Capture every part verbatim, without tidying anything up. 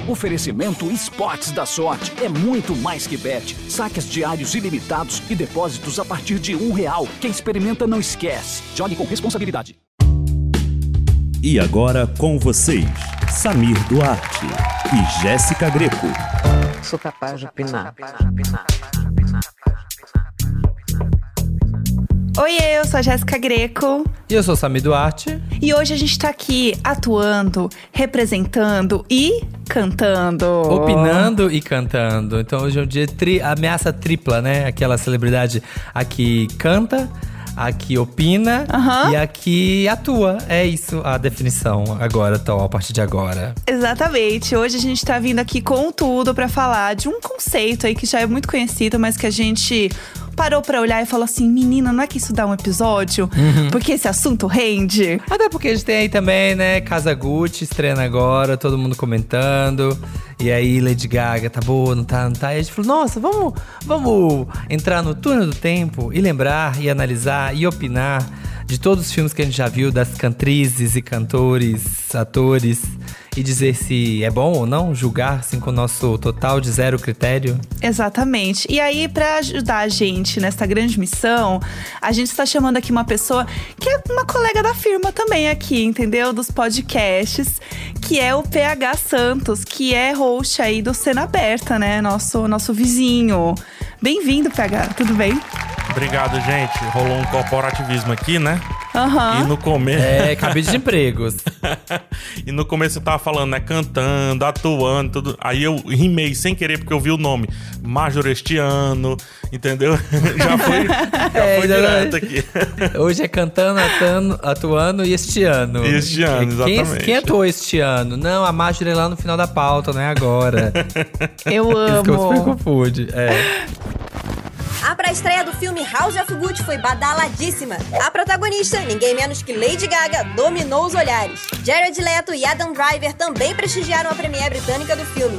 Oferecimento Esportes da Sorte. É muito mais que bet. Saques diários ilimitados e depósitos a partir de um real. Quem experimenta não esquece. Jogue com responsabilidade. E agora com vocês, Samir Duarte e Jéssica Greco. Sou capaz de opinar. Oi, eu sou a Jéssica Greco. E eu sou o Samir Duarte. E hoje a gente tá aqui atuando, representando e cantando. Opinando e cantando. Então hoje é um dia tri- ameaça tripla, né? Aquela celebridade aqui canta, aqui opina Uhum. e aqui atua. É isso a definição agora, atual, a partir de agora. Exatamente. Hoje a gente tá vindo aqui com tudo pra falar de um conceito aí que já é muito conhecido, mas que a gente parou pra olhar e falou assim: menina, não é que isso dá um episódio? Uhum. Porque esse assunto rende. Até porque a gente tem aí também, né, Casa Gucci estreando agora, todo mundo comentando. E aí, Lady Gaga, tá boa, não tá, não tá? E a gente falou, nossa, vamos, vamos entrar no túnel do tempo e lembrar, e analisar, e opinar de todos os filmes que a gente já viu, das cantrizes e cantores, atores, e dizer se é bom ou não, julgar assim com o nosso total de zero critério. Exatamente. E aí, pra ajudar a gente nessa grande missão, a gente está chamando aqui uma pessoa que é uma colega da firma também aqui, entendeu? Dos podcasts, que é o P H Santos, que é host aí do Cena Aberta, né? Nosso, nosso vizinho. Bem-vindo, P H, tudo bem? Obrigado, gente. Rolou um corporativismo aqui, né? Aham. E no começo... É, cabide de empregos. E no começo eu tava falando, né? Cantando, atuando, tudo. Aí eu rimei sem querer, porque eu vi o nome. Majorestiano, entendeu? Já foi, já É, foi direto aqui. Hoje é cantando, atuando, atuando e este ano. Este ano, quem, exatamente. Quem atuou este ano? Não, a Marjorie é lá no final da pauta, não é agora. Eu Isso que eu super amo. confundo. É. A pré-estreia do filme House of Gucci foi badaladíssima. A protagonista, ninguém menos que Lady Gaga, dominou os olhares. Jared Leto e Adam Driver também prestigiaram a premiere britânica do filme.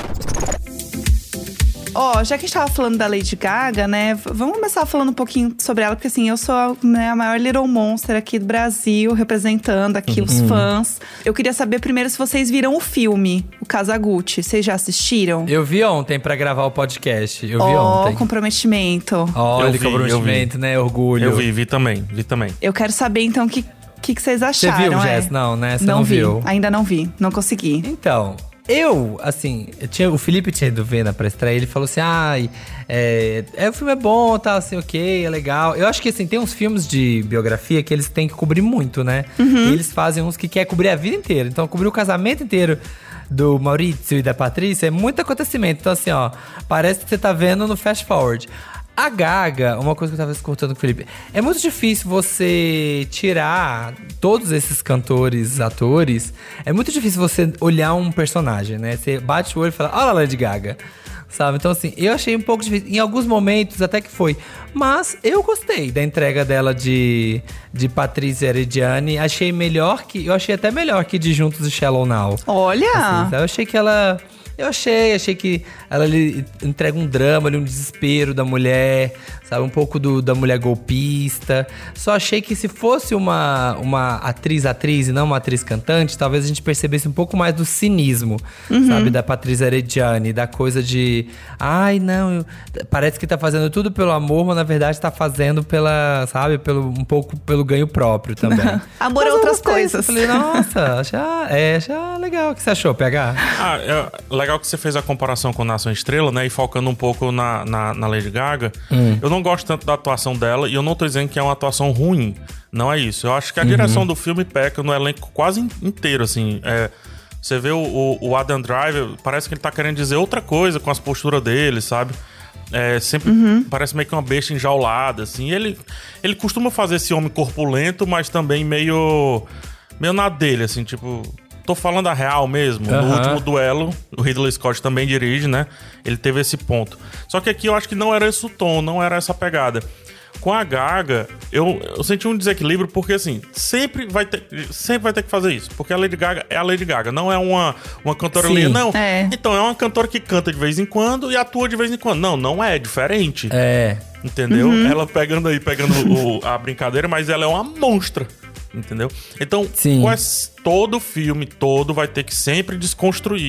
Ó, já que a gente tava falando da Lady Gaga, né? v- Vamos começar falando um pouquinho sobre ela, porque assim, eu sou, né, a maior Little Monster aqui do Brasil, representando aqui os fãs. Eu queria saber primeiro se vocês viram o filme, o Casa Gucci. Vocês já assistiram? Eu vi ontem pra gravar o podcast. Eu vi Ó, ontem. comprometimento. Olha, Eu vi, comprometimento, né? Orgulho. Eu vi, vi também, vi também. Eu quero saber, então, o que, que, que vocês Você acharam. viu, é? Jess? Não, né? Você não, Não vi, viu. ainda não vi, não consegui. Então, eu, assim, eu tinha, o Felipe tinha ido ver na pré-estreia, ele falou assim, ai, é, é, o filme é bom, tá, assim, ok, é legal. Eu acho que, assim, tem uns filmes de biografia que eles têm que cobrir muito, né? E eles fazem uns que quer cobrir a vida inteira. Então, cobrir o casamento inteiro do Maurício e da Patrícia é muito acontecimento. Então, assim, ó, parece que você tá vendo no fast forward. A Gaga, uma coisa que eu tava escutando com o Felipe, é muito difícil você tirar todos esses cantores, atores. É muito difícil você olhar um personagem, né? Você bate o olho e fala, olha a Lady Gaga, sabe? Então, assim, eu achei um pouco difícil. Em alguns momentos até que foi. Mas eu gostei da entrega dela de, de Patrícia Herediani. Achei melhor que... Eu achei até melhor que de Juntos e Shallow Now. Olha! Assim, eu achei que ela... Eu achei, achei que ela ali entrega um drama, ali, um desespero da mulher, sabe? Um pouco do, da mulher golpista. Só achei que se fosse uma, uma atriz-atriz e não uma atriz-cantante, talvez a gente percebesse um pouco mais do cinismo, sabe? Da Patrícia Herediani, da coisa de... Ai, não, eu- parece que tá fazendo tudo pelo amor, mas na verdade tá fazendo pela, sabe? Pelo, um pouco pelo ganho próprio também. Amor Mas a eu outras gostei, coisas. Eu falei, nossa, já, é, já legal. O que você achou, P H? Ah, é legal que você fez a comparação com Nação Estrela, né? E focando um pouco na, na, na Lady Gaga. Eu não gosto tanto da atuação dela e eu não tô dizendo que é uma atuação ruim. Não é isso. Eu acho que a direção do filme peca no elenco quase in- inteiro, assim. É, você vê o, o, o Adam Driver, parece que ele tá querendo dizer outra coisa com as posturas dele, sabe? É, sempre parece meio que uma besta enjaulada, assim. Ele, ele costuma fazer esse homem corpulento, mas também meio... Meio na dele, assim, tipo... Tô falando a real mesmo. Aham. No último duelo, o Ridley Scott também dirige, né? Ele teve esse ponto. Só que aqui eu acho que não era esse o tom, não era essa pegada. Com a Gaga, eu, eu senti um desequilíbrio, porque assim, sempre vai ter, sempre vai ter que fazer isso. Porque a Lady Gaga é a Lady Gaga, não é uma, uma cantora Sim. ali, não. É. Então, é uma cantora que canta de vez em quando e atua de vez em quando. Não, não é, é diferente. É. Entendeu? Ela pegando aí, pegando o- a brincadeira, mas ela é uma monstra. Entendeu? Então, Sim. quase todo filme, todo vai ter que sempre desconstruir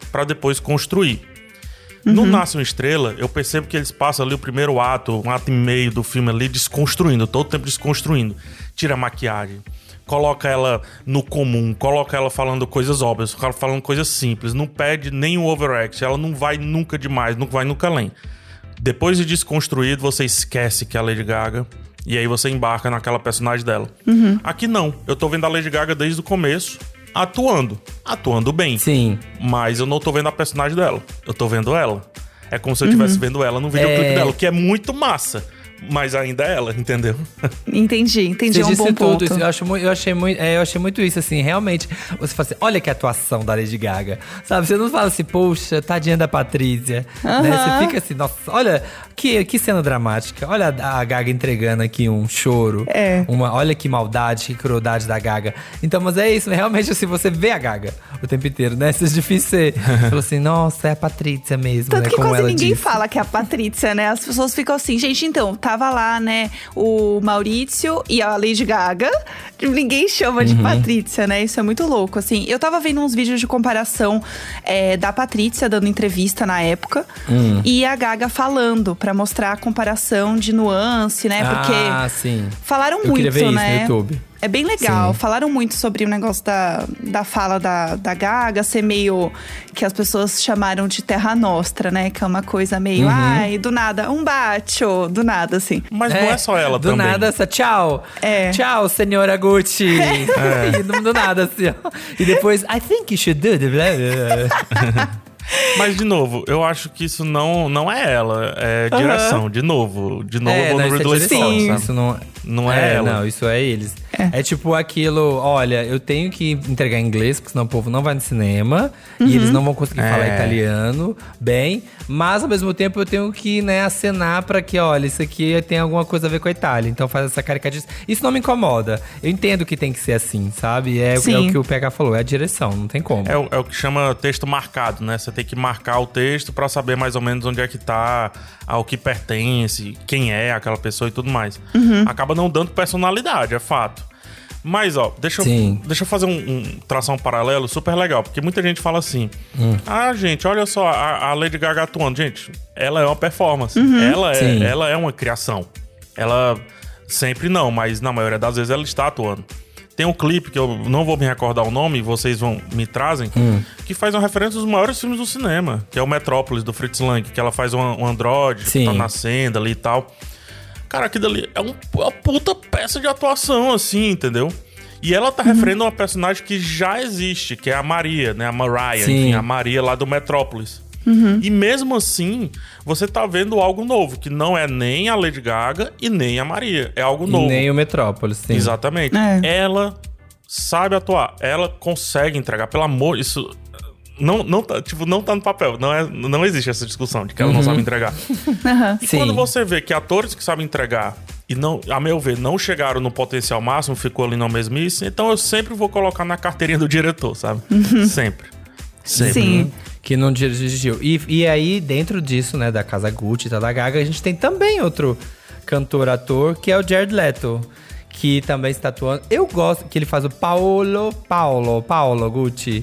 pra depois construir. Uhum. No Nasce uma Estrela, eu percebo que eles passam ali o primeiro ato, um ato e meio do filme ali, desconstruindo, todo o tempo desconstruindo. Tira a maquiagem, coloca ela no comum, coloca ela falando coisas óbvias, falando coisas simples, não pede nem o overact, ela não vai nunca demais, não vai nunca além. Depois de desconstruído, você esquece que é a Lady Gaga e aí você embarca naquela personagem dela. Uhum. Aqui não, eu tô vendo a Lady Gaga desde o começo, atuando, atuando bem. Sim. Mas eu não tô vendo a personagem dela, eu tô vendo ela. É como se eu estivesse uhum. vendo ela no videoclipe é... dela, que é muito massa. Mas ainda é ela, entendeu? Entendi, entendi. Você é um disse bom tudo. ponto. Isso, eu, acho, eu, achei muito, é, eu achei muito isso, assim. Realmente, você fala assim, olha que atuação da Lady Gaga. Sabe, você não fala assim, poxa, tadinha da Patrícia. Uh-huh. Né? Você fica assim, nossa, olha que, que cena dramática. Olha a, a Gaga entregando aqui um choro. É. Uma, olha que maldade, que crueldade da Gaga. Então, mas é isso, realmente, assim, você vê a Gaga o tempo inteiro, né? Isso é difícil ser. Falou assim, nossa, é a Patrícia mesmo, Tanto né? que Como quase ela ninguém disse. fala que é a Patrícia, né? As pessoas ficam assim, gente, então, tava lá, né? O Maurício e a Lady Gaga. Ninguém chama de uhum. Patrícia, né? Isso é muito louco, assim. Eu tava vendo uns vídeos de comparação é, da Patrícia dando entrevista na época uhum. e a Gaga falando, pra mostrar a comparação de nuance, né? Porque ah, sim. falaram Eu muito, queria ver né? Isso no YouTube. É bem legal. Sim. Falaram muito sobre o negócio da, da fala da, da Gaga ser meio… que as pessoas chamaram de Terra Nostra, né? Que é uma coisa meio… Uhum. Ai, do nada, um bacio, do nada, assim. Mas é, não é só ela do também. Do nada, essa tchau. É. Tchau, senhora Gucci. É. E do, do nada, assim, ó. E depois, I think you should do the blah, blah. Mas, de novo, eu acho que isso não, não é ela. É direção, uhum. de novo. De novo, é, eu vou não, no Ridley Scott, sabe? Isso não, não é, é ela. Não, isso é eles. É. é tipo aquilo, olha, eu tenho que entregar em inglês, porque senão o povo não vai no cinema. Uhum. E eles não vão conseguir é. falar italiano bem. Mas, ao mesmo tempo, eu tenho que, né, acenar pra que, olha, isso aqui tem alguma coisa a ver com a Itália. Então faz essa caricatice. Isso não me incomoda. Eu entendo que tem que ser assim, sabe? É, é o que o P H falou, é a direção, não tem como. É, é o que chama texto marcado, né? Você tem que marcar o texto pra saber mais ou menos onde é que tá, ao que pertence, quem é aquela pessoa e tudo mais. Uhum. Acaba não dando personalidade, é fato. Mas, ó, deixa eu, deixa eu fazer um, um… traçar um paralelo super legal. Porque muita gente fala assim… Hum. Ah, gente, olha só, a, a Lady Gaga atuando. Gente, ela é uma performance. Uhum. Ela, é, ela é uma criação. Ela… Sempre não, mas na maioria das vezes ela está atuando. Tem um clipe que eu não vou me recordar o nome, vocês vão me trazem, hum. que faz uma referência dos maiores filmes do cinema. Que é o Metrópolis, do Fritz Lang. Que ela faz um, um androide, que tá nascendo ali e tal… Cara, aquilo ali é um, uma puta peça de atuação, assim, entendeu? E ela tá uhum. referindo a uma personagem que já existe, que é a Maria, né? A Mariah, Sim. enfim, a Maria lá do Metrópolis. Uhum. E mesmo assim, você tá vendo algo novo, que não é nem a Lady Gaga e nem a Maria. É algo novo. E nem o Metrópolis, sim. Exatamente. É. Ela sabe atuar, ela consegue entregar. Pelo amor, isso… Não, não, tá, tipo, não tá no papel. Não, é, não existe essa discussão de que ela uhum. não sabe entregar. Uhum. E Sim. quando você vê que atores que sabem entregar e, não, a meu ver, não chegaram no potencial máximo, ficou ali na mesmice, então eu sempre vou colocar na carteirinha do diretor, sabe? Uhum. Sempre. Sempre. Sim. Que não dirigiu. E, e aí, dentro disso, né, da Casa Gucci e da Gaga, a gente tem também outro cantor-ator, que é o Jared Leto. Que também está atuando. Eu gosto que ele faz o Paolo, Paolo, Paolo Gucci.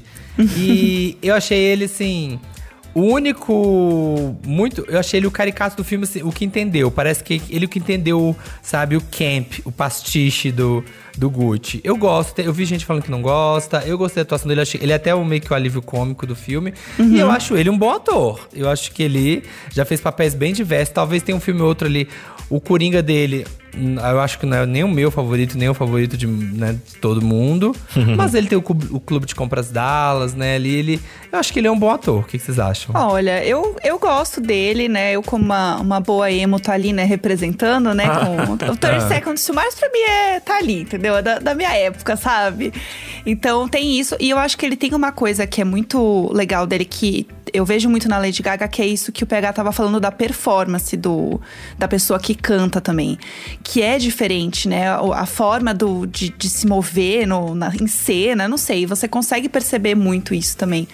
E eu achei ele, assim, o único… muito… Eu achei ele o caricato do filme, assim, o que entendeu. Parece que ele o que entendeu, sabe, o camp, o pastiche do, do Gucci. Eu gosto, eu vi gente falando que não gosta. Eu gostei da atuação dele, achei, ele é até o, meio que o alívio cômico do filme. Uhum. E eu acho ele um bom ator. Eu acho que ele já fez papéis bem diversos. Talvez tenha um filme ou outro ali… O Coringa dele, eu acho que não é nem o meu favorito, nem o favorito de, né, de todo mundo. Uhum. Mas ele tem o, o Clube de Compras Dallas, né? Ali ele, eu acho que ele é um bom ator. O que, que vocês acham? Olha, eu, eu gosto dele, né? Eu, como uma, uma boa emo, tô ali, né? Representando, né? Com o thirty Seconds to Mars, pra mim, é, tá ali, entendeu? É da, da minha época, sabe? Então, tem isso. E eu acho que ele tem uma coisa que é muito legal dele, que eu vejo muito na Lady Gaga, que é isso que o P H tava falando da performance do, da pessoa que canta também. Que é diferente, né? A forma do, de, de se mover no, na, em cena, não sei. Você consegue perceber muito isso também.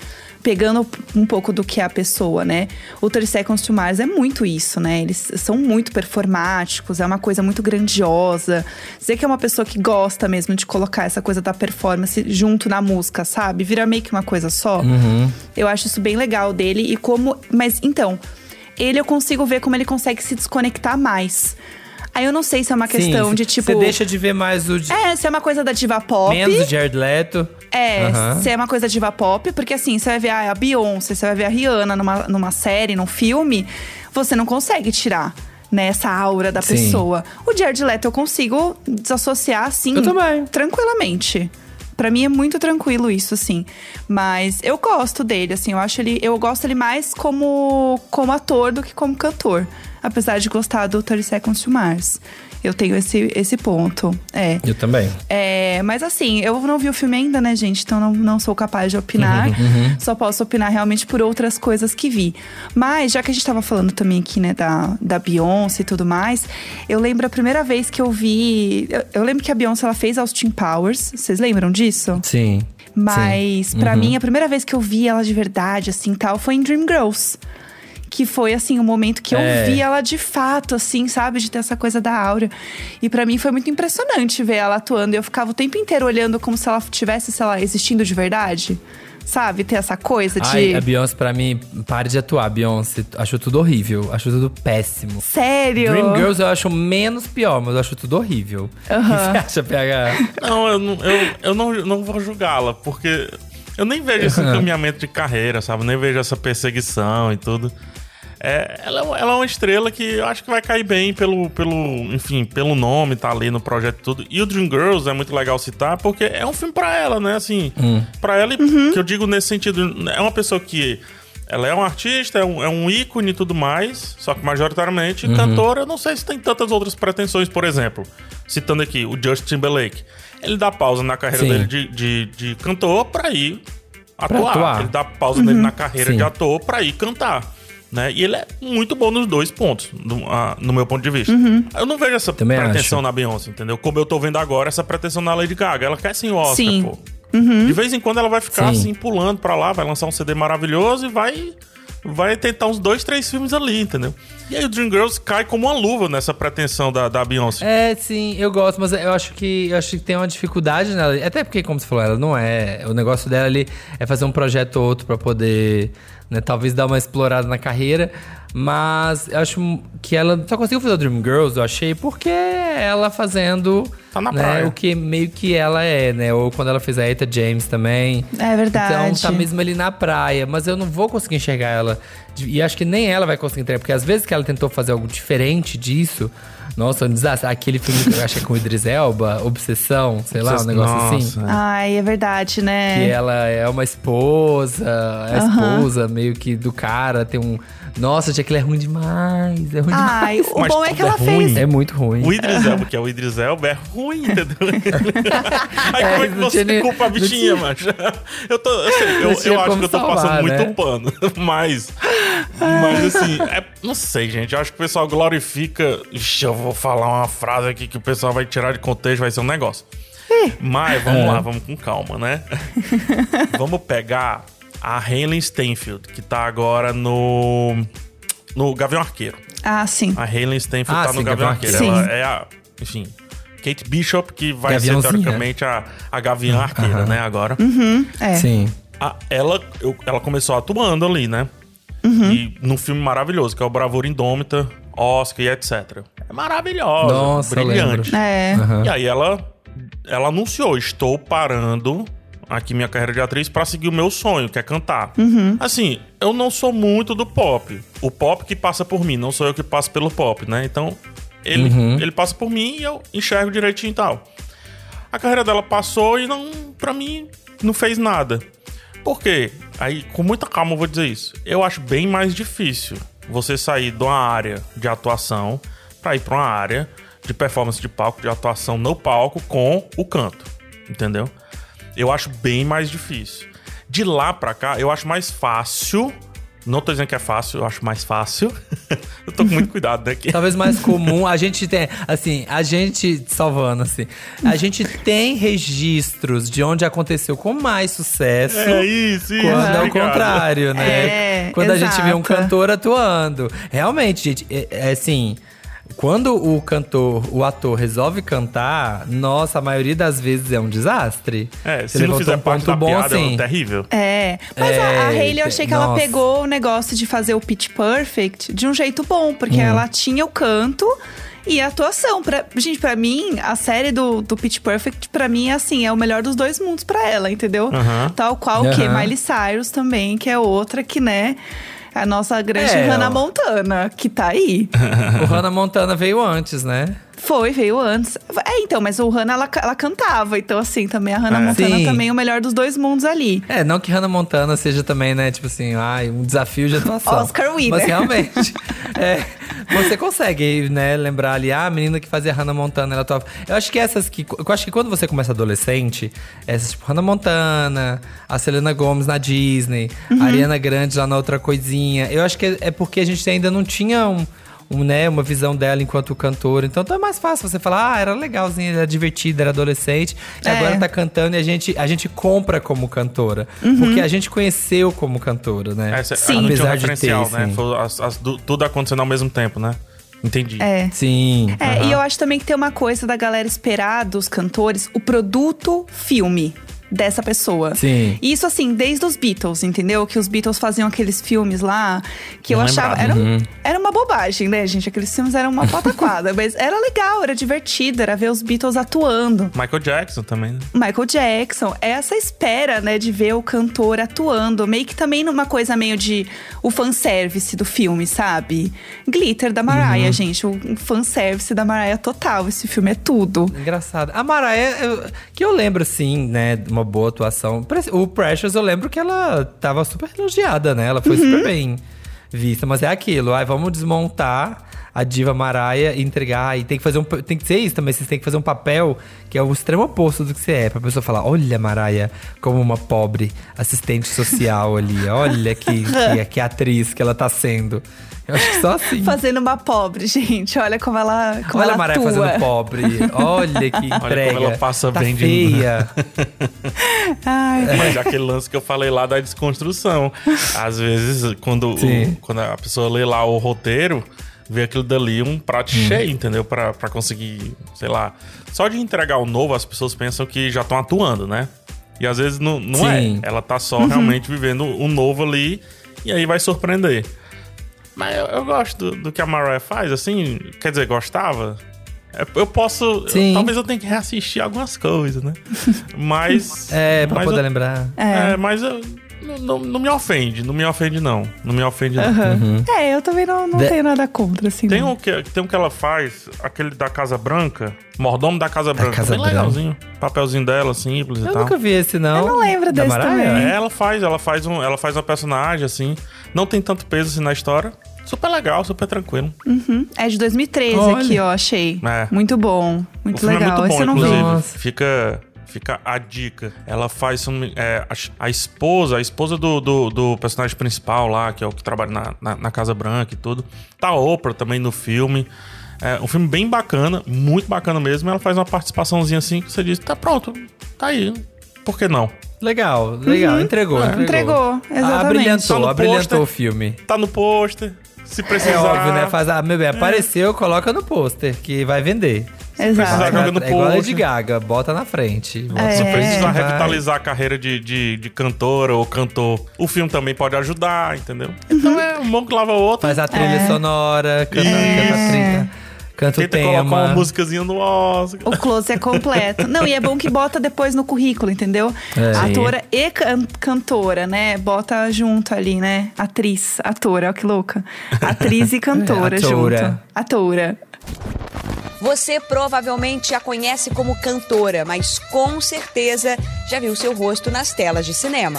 pegando um pouco do que é a pessoa, né? O thirty Seconds to Mars é muito isso, né? Eles são muito performáticos, é uma coisa muito grandiosa. Dizer que é uma pessoa que gosta mesmo de colocar essa coisa da performance junto na música, sabe? Vira meio que uma coisa só. Uhum. Eu acho isso bem legal dele e como… Mas, então, ele eu consigo ver como ele consegue se desconectar mais. Aí eu não sei se é uma questão Sim, de tipo… Você deixa de ver mais o… É, se é uma coisa da diva pop… Menos o Jared Leto. É, Uhum. se é uma coisa diva pop, porque assim, você vai ver ah, a Beyoncé, você vai ver a Rihanna numa, numa série, num filme, você não consegue tirar, né, essa aura da Sim. pessoa. O Jared Leto eu consigo desassociar, assim, Eu também. tranquilamente. Pra mim é muito tranquilo isso, assim. Mas eu gosto dele, assim, eu acho ele… Eu gosto ele mais como, como ator do que como cantor. Apesar de gostar do thirty Seconds to Mars. Eu tenho esse, esse ponto, é. Eu também. É, mas assim, eu não vi o filme ainda, né, gente? Então não, não sou capaz de opinar. Uhum. Só posso opinar realmente por outras coisas que vi. Mas, já que a gente tava falando também aqui, né, da, da Beyoncé e tudo mais… Eu lembro a primeira vez que eu vi… Eu, eu lembro que a Beyoncé, ela fez Austin Powers. Vocês lembram disso? Sim. Mas, Sim. pra Uhum. mim, a primeira vez que eu vi ela de verdade, assim, tal… Foi em Dreamgirls. Que foi, assim, o momento que eu É. vi ela de fato, assim, sabe? De ter essa coisa da aura. E pra mim foi muito impressionante ver ela atuando. Eu ficava o tempo inteiro olhando como se ela tivesse, sei lá, existindo de verdade. Sabe? Ter essa coisa de… Ai, a Beyoncé, pra mim, pare de atuar, Beyoncé. Acho tudo horrível, acho tudo péssimo. Sério? Dreamgirls eu acho menos pior, mas eu acho tudo horrível. O Aham. que você acha, P H? Não, eu não, eu, eu não, não vou julgá-la, porque eu nem vejo esse encaminhamento de carreira, sabe? Nem vejo essa perseguição e tudo. É, ela, é- ela é uma estrela que eu acho que vai cair bem pelo, pelo, enfim, pelo nome, tá ali no projeto e tudo. E o Dreamgirls é muito legal citar, porque é um filme pra ela, né? Assim, Hum. pra ela, e que eu digo nesse sentido, é uma pessoa que… Ela é uma artista, é um, é um ícone e tudo mais, só que majoritariamente cantora. Eu não sei se tem tantas outras pretensões, por exemplo, citando aqui o Justin Timberlake. Ele dá pausa na carreira Sim. dele de, de, de cantor pra ir atuar. atuar. Ele dá pausa nele na carreira Sim. de ator pra ir cantar. Né? E ele é muito bom nos dois pontos, no, ah, no meu ponto de vista. Eu não vejo essa Também pretensão acho. na Beyoncé, entendeu? Como eu tô vendo agora, essa pretensão na Lady Gaga. Ela quer sim o Oscar, Sim. pô. De vez em quando ela vai ficar Sim. assim, pulando pra lá, vai lançar um C D maravilhoso e vai, vai tentar uns dois, três filmes ali, entendeu? E aí o Dreamgirls cai como uma luva nessa pretensão da, da Beyoncé. É, sim, eu gosto, mas eu acho que eu acho que tem uma dificuldade nela. Até porque, como você falou, ela não é. O negócio dela ali é fazer um projeto ou outro pra poder, né, talvez dar uma explorada na carreira. Mas eu acho que ela só conseguiu fazer o Dreamgirls, eu achei, porque ela fazendo Tá na né, praia. o que meio que ela é, né? Ou quando ela fez a Eta James também. É verdade. Então tá mesmo ali na praia, mas eu não vou conseguir enxergar ela. E acho que nem ela vai conseguir entrar, porque às vezes que ela tentou fazer algo diferente disso, nossa, um desastre. Aquele filme que eu acho que é com o Idris Elba, Obsessão, sei lá, um negócio Nossa, assim. Ai, é verdade, né? Que ela é uma esposa, é a Aham. esposa meio que do cara, tem um… Nossa, gente, aquilo é ruim demais, é ruim Ai, demais. o Mas bom é tudo que é ela ruim. fez… É muito ruim. O Idris Elba, que é o Idris Elba, é ruim, entendeu? Aí como é que não você tinha nem- culpa a não bichinha, tinha- macho? Eu, tô, eu, sei, eu, Não tinha eu acho como que eu tô salvar, passando né? muito pano, mas… Mas assim, é- não sei, gente. Eu acho que o pessoal glorifica… Ixi, eu vou falar uma frase aqui que o pessoal vai tirar de contexto, vai ser um negócio. Mas vamos É. lá, vamos com calma, né? Vamos pegar a Hailey Steinfeld, que tá agora no… No Gavião Arqueiro. Ah, sim. A Hailey Steinfeld Ah, tá no sim, Gavião Gavião Arqueiro. Arqueiro. Ela é a… Enfim… Kate Bishop, que vai ser, Gaviãozinha. teoricamente, a, a Gavião Arqueira, aham. né, agora. É. Sim. A- ela, eu- ela começou atuando ali, né? E num filme maravilhoso, que é o Bravura Indômita, Oscar e etcétera. É maravilhosa, Nossa, brilhante. lembro. É. Aham. E aí ela, ela anunciou, estou parando aqui minha carreira de atriz pra seguir o meu sonho, que é cantar. Assim, eu não sou muito do pop. O pop que passa por mim, não sou eu que passo pelo pop, né? Então, ele, Uhum. ele passa por mim e eu enxergo direitinho e tal. A carreira dela passou e não, pra mim, não fez nada. Por quê? Aí, com muita calma eu vou dizer isso. Eu acho bem mais difícil você sair de uma área de atuação pra ir pra uma área de performance de palco, de atuação no palco com o canto. Entendeu? Eu acho bem mais difícil. De lá pra cá, eu acho mais fácil. Não tô dizendo que é fácil, eu acho mais fácil Eu tô com muito cuidado, né? Que... Talvez mais comum, a gente tem, assim, a gente, salvando, assim, a gente tem registros de onde aconteceu com mais sucesso. É isso, isso. Quando é o obrigado. contrário, né? É, quando a gente vê um exato. cantor atuando. Realmente, gente, é, é assim… Quando o cantor, o ator resolve cantar, nossa, a maioria das vezes é um desastre. É, Você se não levantou fizer um parte ponto da bom, piada, assim. é terrível. É, mas É, a, a Hailey, eu achei que ela nossa. pegou o negócio de fazer o Pitch Perfect de um jeito bom, porque Hum. ela tinha o canto e a atuação. Pra, gente, pra mim, a série do, do Pitch Perfect, pra mim, é assim, é o melhor dos dois mundos pra ela, entendeu? Aham. Tal qual que Aham. Miley Cyrus também, que é outra que, né… A nossa grande É, Hannah ó. Montana, que tá aí. O Hannah Montana veio antes, né? Foi, veio antes. É, então, mas o Hannah, ela, ela cantava. Então, assim, também a Hannah É. Montana Sim. também é o melhor dos dois mundos ali. É, não que Hannah Montana seja também, né, tipo assim, ai, um desafio de atuação. Oscar winner. Mas realmente, é, você consegue, né, lembrar ali, ah, a menina que fazia Hannah Montana, ela atuava. Eu acho que essas que, eu acho que quando você começa adolescente, essas tipo Hannah Montana, a Selena Gomez na Disney, a Ariana Grande lá na outra coisinha. Eu acho que é, é porque a gente ainda não tinha um… Um, né, uma visão dela enquanto cantora. Então, então é mais fácil você falar, ah, era legalzinha, era divertida, era adolescente. E É. agora tá cantando e a gente, a gente compra como cantora. Porque a gente conheceu como cantora, né? Essa, Sim. não tinha um Apesar de referencial, ter, né? sim. Foi as- as- du- tudo acontecendo ao mesmo tempo, né? Entendi. É. Sim. É, aham. e eu acho também que tem uma coisa da galera esperar dos cantores, o produto filme dessa pessoa. Sim. Isso assim, desde os Beatles, entendeu? Que os Beatles faziam aqueles filmes lá, que eu Não achava… lembrava. Era, um- era uma bobagem, né, gente? Aqueles filmes eram uma pataquada. Mas era legal, era divertido, era ver os Beatles atuando. Michael Jackson também, né? Michael Jackson, é essa espera, né, de ver o cantor atuando. Meio que também numa coisa meio de o fanservice do filme, sabe? Glitter da Mariah, gente. O fanservice da Mariah total. Esse filme é tudo. Engraçado. A Mariah, eu- que eu lembro, sim, né, de uma boa atuação. O Precious, eu lembro que ela tava super elogiada, né? Ela foi Uhum. super bem vista. Mas é aquilo, ai, vamos desmontar a diva Mariah e entregar. E tem que fazer um… Tem que ser isso também, vocês têm que fazer um papel que é o extremo oposto do que você é. Pra pessoa falar, olha, Mariah, como uma pobre assistente social ali. Olha que, que, que atriz que ela tá sendo. Eu acho que só assim. Fazendo uma pobre, gente. Olha como ela, como Olha ela a Mariah atua. fazendo pobre. Olha que entrega. como ela passa tá bem de- feia. Ai, Mas aquele lance que eu falei lá da desconstrução. Às vezes, quando, Sim. o, quando a pessoa lê lá o roteiro, vê aquilo dali um prato Hum. cheio, entendeu? Pra, pra conseguir, sei lá… Só de entregar o novo, as pessoas pensam que já estão atuando, né? E às vezes não, não Sim. é. Ela tá só realmente vivendo o novo ali. E aí vai surpreender. Mas eu, eu gosto do, do que a Mariah faz, assim… Quer dizer, gostava… É, Eu posso… Sim. eu- talvez eu tenha que reassistir algumas coisas, né? Mas… É, pra mas poder eu- lembrar. é, mas eu, não, não, não me ofende, não me ofende não. Não me ofende não. aham. É, eu também não, não De- tenho nada contra, assim. Tem não. um, que, tem um que ela faz, aquele da Casa Branca, Mordomo da Casa Branca, Casa bem Branca. legalzinho. Papelzinho dela, simples e Eu tal. nunca vi esse, não. Eu não lembro Da desse Mariah? também. É, ela faz, ela faz, um, ela faz uma personagem, assim. Não tem tanto peso assim na história. Super legal, super tranquilo. Uhum. É de dois mil e treze Olha. aqui, ó, achei. É. Muito bom, muito o filme legal. é muito Esse bom, eu não vi. inclusive. Nossa. Fica, fica a dica. Ela faz se eu não me- é, a, a esposa, a esposa do, do, do personagem principal lá, que é o que trabalha na, na, na Casa Branca e tudo. Tá a Oprah também no filme. É um filme bem bacana, muito bacana mesmo. Ela faz uma participaçãozinha assim que você diz, tá pronto, tá aí. Por que não? Legal, legal. Entregou, É. entregou. Entregou, exatamente. Abrilhantou, Tá no abrilhantou pôster. o filme. Tá no pôster. Se precisar. É óbvio, né? Faz, ah, meu bem, apareceu, coloca no pôster, que vai vender. Exato. Vai joga no é igual a Lady pôster. Gaga, bota na frente. Bota É. na Se frente, precisar vai. revitalizar a carreira de, de, de cantora ou cantor, o filme também pode ajudar, entendeu? Então é um bom que lava o outro. Faz a trilha É. sonora, canta, Isso. canta a trilha, canta o Tenta colocar uma tema. musicazinha no Oscar. O close é completo. Não, e é bom que bota depois no currículo, entendeu? É. Atora e can- cantora, né? Bota junto ali, né? Atriz, atora, ó que louca. Atriz e cantora É, atora. junto. Atora. Você provavelmente a conhece como cantora, mas com certeza já viu seu rosto nas telas de cinema.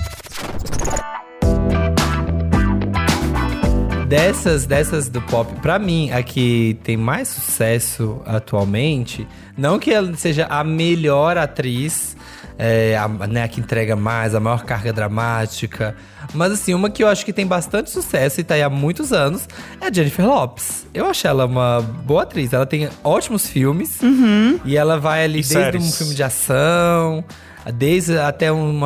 Dessas, dessas do pop, pra mim, a que tem mais sucesso atualmente, não que ela seja a melhor atriz, é, a, né, a que entrega mais, a maior carga dramática, Mas assim, uma que eu acho que tem bastante sucesso e tá aí há muitos anos é a Jennifer Lopez. Eu acho ela uma boa atriz. Ela tem ótimos filmes. Uhum. E ela vai ali E desde séries. um filme de ação, desde até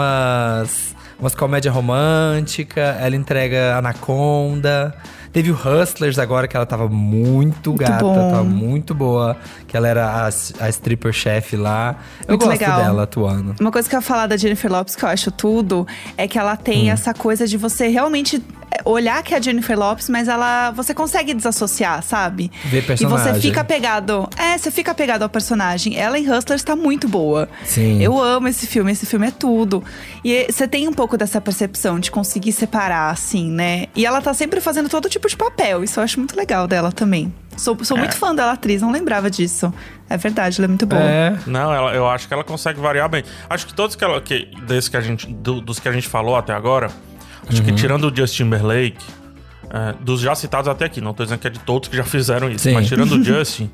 umas, umas comédia romântica. Ela entrega Anaconda. Teve o Hustlers agora, que ela tava muito, Muito gata, bom. tava muito boa. Que ela era a, a stripper chef lá. Eu Muito gosto legal. dela atuando. Uma coisa que eu ia falar da Jennifer Lopez, que eu acho tudo, é que ela Hum. tem essa coisa de você realmente olhar que é a Jennifer Lopez, mas ela você consegue desassociar, sabe? Ver E personagem. você fica apegado. É, você fica apegado ao personagem. Ela em Hustlers tá muito boa. Sim. Eu amo esse filme, esse filme é tudo. E você tem um pouco dessa percepção de conseguir separar, assim, né? E ela tá sempre fazendo todo tipo de papel. Isso eu acho muito legal dela também. Sou, sou muito fã dela, atriz, não lembrava disso. É verdade, ela é muito boa. É. Não, ela, eu acho que ela consegue variar bem. Acho que todos que ela, que, desse que a gente, do- dos que a gente falou até agora, acho que tirando o Justin Timberlake, é, dos já citados até aqui, não tô dizendo que é de todos que já fizeram isso, Sim. mas tirando o Justin,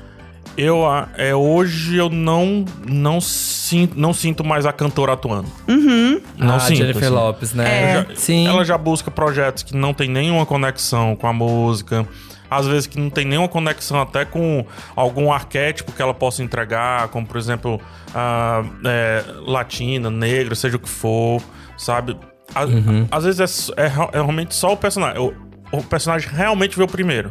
eu, a- é, hoje eu não, não, sinto, não sinto mais a cantora atuando. Não a sinto. Jennifer assim. Lopez, né? É. Já- Sim. Ela já busca projetos que não tem nenhuma conexão com a música. Às vezes que não tem nenhuma conexão até com algum arquétipo que ela possa entregar, como por exemplo, ah, é, latina, negra, seja o que for, sabe? A- Uhum. Às vezes é, s- é ra- é realmente só o personagem. O, o personagem realmente veio primeiro,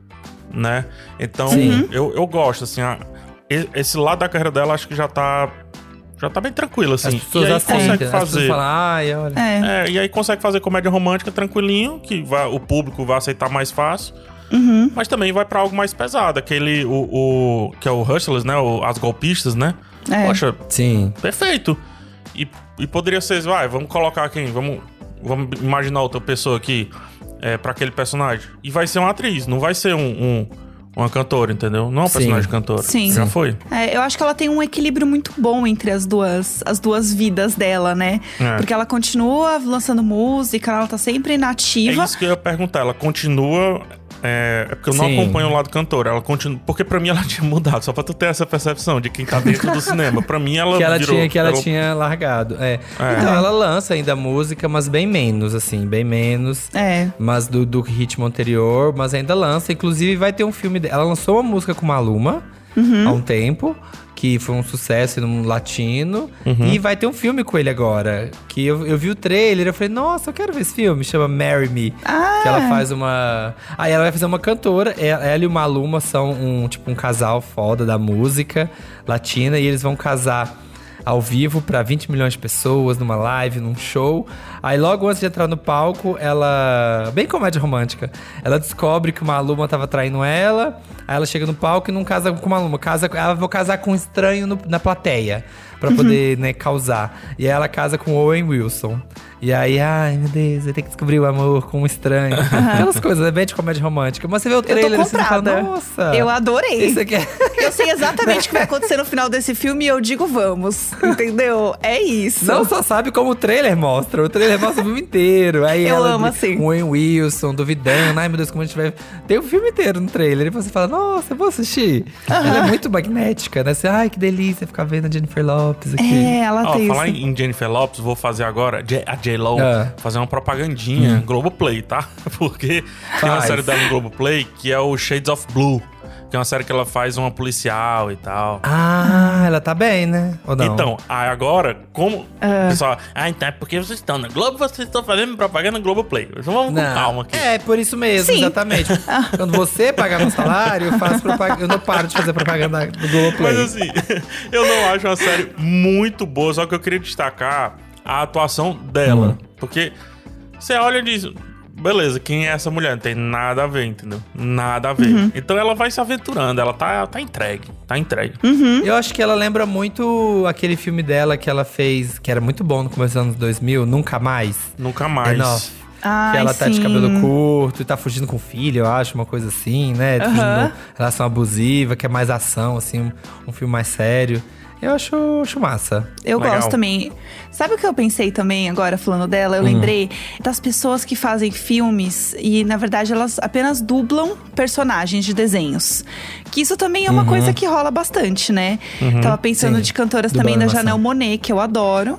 né? Então, Sim. eu, eu gosto, assim, a- e- esse lado da carreira dela acho que já tá, já tá bem tranquilo, assim. As pessoas e aí aceitam. consegue As pessoas fazer. falam, ai, olha. É. É, e aí consegue fazer comédia romântica tranquilinho, que vai, o público vai aceitar mais fácil. Uhum. Mas também vai pra algo mais pesado. Aquele, o, o que é o Hustlers, né? O, as golpistas, né? É. Poxa, Sim. perfeito. E, e poderia ser, vai, vamos colocar quem? Vamos, vamos imaginar outra pessoa aqui é, pra aquele personagem. E vai ser uma atriz, não vai ser um, um- uma cantora, entendeu? Não é um Sim. personagem cantor. Sim. Já foi. É, eu acho que ela tem um equilíbrio muito bom entre as duas, as duas vidas dela, né? É. Porque ela continua lançando música, ela tá sempre É nativa. isso que eu ia perguntar. Ela continua. É, é porque eu não Sim. acompanho o lado cantor. Ela continua. Porque pra mim ela tinha mudado. Só pra tu ter essa percepção de quem tá dentro do cinema. Pra mim ela Que ela virou. tinha, que ela ela- tinha largado. É. É. Então, ela lança ainda música, mas bem menos, assim, bem menos. É. Mas do, do ritmo anterior, mas ainda lança. Inclusive, vai ter um filme dela. Ela lançou uma música com Maluma há um tempo, que foi um sucesso no latino. E vai ter um filme com ele agora. Que eu, eu vi o trailer, eu falei, nossa, eu quero ver esse filme. Chama Marry Me. Ah. Que ela faz uma. Aí ela vai fazer uma cantora. Ela, ela e o Maluma são um tipo um casal foda da música latina. E eles vão casar ao vivo pra vinte milhões de pessoas, numa live, num show. Aí logo antes de entrar no palco, ela… Bem comédia romântica. Ela descobre que o Maluma tava traindo ela. Aí ela chega no palco e não casa com o Maluma. Casa, ela vai casar com um estranho no- na plateia. Pra poder, né, causar. E aí ela casa com o Owen Wilson. E aí, ai meu Deus, eu tenho que descobrir o amor com um estranho. Aquelas coisas, é bem de comédia romântica. Mas você vê o Eu tô trailer e você fala, comprada. nossa… Eu adorei. Isso aqui é… Eu sei exatamente o que vai acontecer no final desse filme e eu digo vamos. Entendeu? É isso. Não só sabe como o trailer mostra. O trailer mostra o filme inteiro. Aí Eu ela, amo, assim. O Owen Wilson, duvidando. Ai, meu Deus, como a gente vai… Tem o filme inteiro no trailer. E você fala, nossa, eu vou assistir. Ela é muito magnética, né? Você, ai, que delícia ficar vendo a Jennifer Lopez aqui. É, ela Ó, tem falar isso. em Jennifer Lopez, vou fazer agora J- a J-Lo, Ah. fazer uma propagandinha Globoplay, tá? Porque tem uma Faz. série dela no Globoplay que é o Shades of Blue, que é uma série que ela faz uma policial e tal. Ah, ela tá bem, né? Ou não? Então, aí agora, como o pessoal, ah, então é porque vocês estão na Globo, vocês estão fazendo propaganda no Globoplay. Então vamos com Não. calma aqui. É, por isso mesmo, Sim. exatamente. Quando você pagar meu salário, eu faço propaganda. Eu não paro de fazer propaganda do Globoplay. Mas assim, eu não acho uma série muito boa, só que eu queria destacar a atuação dela. Hum. Porque você olha e diz, beleza, quem é essa mulher? Não tem nada a ver, entendeu? Nada a ver. Então ela vai se aventurando, ela tá, tá entregue, tá entregue. Eu acho que ela lembra muito aquele filme dela que ela fez, que era muito bom no começo dos anos dois mil, Nunca Mais. Nunca mais. Enough. Ai, Que ela tá de sim. cabelo curto e tá fugindo com o filho, eu acho, uma coisa assim, né? Fugindo Aham. de relação abusiva, que é mais ação, assim, um, um filme mais sério. Eu acho, acho massa. Eu Legal. gosto também. Sabe o que eu pensei também agora, falando dela? Eu lembrei das pessoas que fazem filmes e, na verdade, elas apenas dublam personagens de desenhos. Que isso também é uma coisa que rola bastante, né? Tava pensando Sim. de cantoras Dublar também da animação. Janelle Monáe, que eu adoro.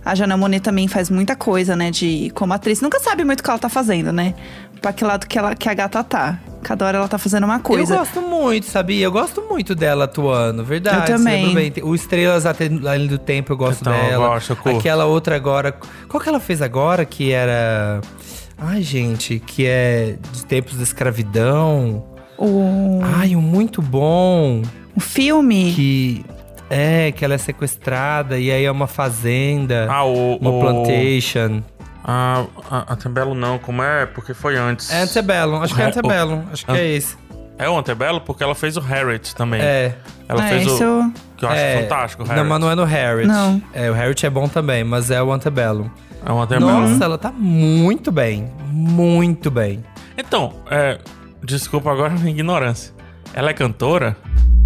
A Janelle Monáe também faz muita coisa, né, de como atriz. Nunca sabe muito o que ela tá fazendo, né? Pra que lado que, ela, que a gata tá. Cada hora ela tá fazendo uma coisa. Eu gosto muito, sabia? Eu gosto muito dela atuando, verdade. Eu também. Bem. O Estrelas Além do Tempo, eu gosto então, dela. Eu gosto, eu curto. Aquela outra agora… Qual que ela fez agora que era… Ai, gente, que é de tempos da escravidão. O… Ai, um muito bom. O filme? Que… É, que ela é sequestrada e aí é uma fazenda. Ah, o… Uma o... plantation. Ah, Antebellum não, como é? Porque foi antes. É Antebellum, acho que é Antebellum. Acho que An- é esse. É o Antebellum porque ela fez o Harriet também. É. Ela Ah, fez esse o… eu- Que eu acho É, fantástico, o não, Harriet. mas não é no Harriet. Não. É, o Harriet é bom também, mas é o Antebellum. É o Antebellum. Nossa, ela tá muito bem. Muito bem. Então, é… Desculpa agora a minha ignorância. Ela é cantora?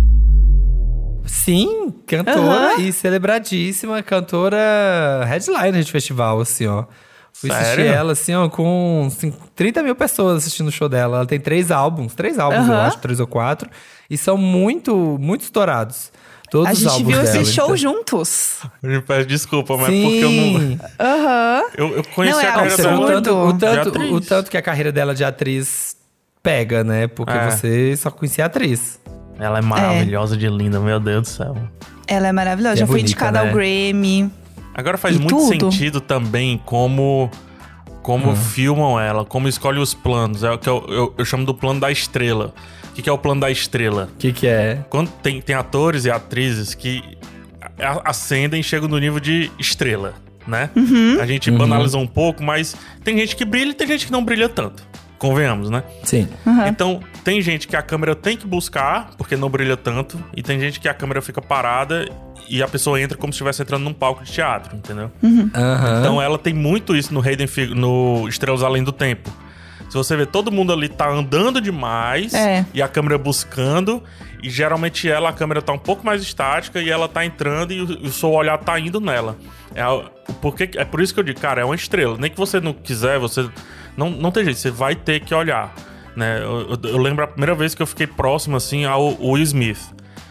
Sim, cantora Aham. e celebradíssima. Cantora headliner de festival, assim, ó. Fui assistir Sério? ela, assim, ó, com assim, trinta mil pessoas assistindo o show dela. Ela tem três álbuns, três álbuns, eu Aham. acho, três ou quatro. E são muito, muito estourados. Todos A os gente álbuns viu dela. esse show então. juntos. Eu peço desculpa, mas Sim. é porque eu não… Aham. Eu, eu conheci Não, é a carreira Você viu o dela. tanto, o, de tanto, atriz. o tanto que a carreira dela de atriz pega, né? Porque É. você só conhecia a atriz. Ela é maravilhosa de linda, meu Deus do céu. Ela é maravilhosa. E é Já foi bonita, indicada né? ao Grammy. Agora faz E muito tudo. sentido também como… Como filmam ela, como escolhem os planos. É o que eu, eu, eu chamo do plano da estrela. O que, que é o plano da estrela? O que que é? Quando tem, tem atores e atrizes que a- ascendem e chegam no nível de estrela, né? A gente banaliza um pouco, mas tem gente que brilha e tem gente que não brilha tanto. Convenhamos, né? Sim. Então, tem gente que a câmera tem que buscar, porque não brilha tanto. E tem gente que a câmera fica parada e a pessoa entra como se estivesse entrando num palco de teatro, entendeu? Aham. Então ela tem muito isso no Hayden Fig- no Estrelas Além do Tempo. Se você vê, todo mundo ali tá andando demais É. e a câmera buscando. E geralmente ela, a câmera tá um pouco mais estática e ela tá entrando e o, o seu olhar tá indo nela. É, a- porque, é por isso que eu digo, cara, é uma estrela. Nem que você não quiser, você… Não, não tem jeito, você vai ter que olhar, né? Eu, eu- eu lembro a primeira vez que eu fiquei próximo, assim, ao Will Smith.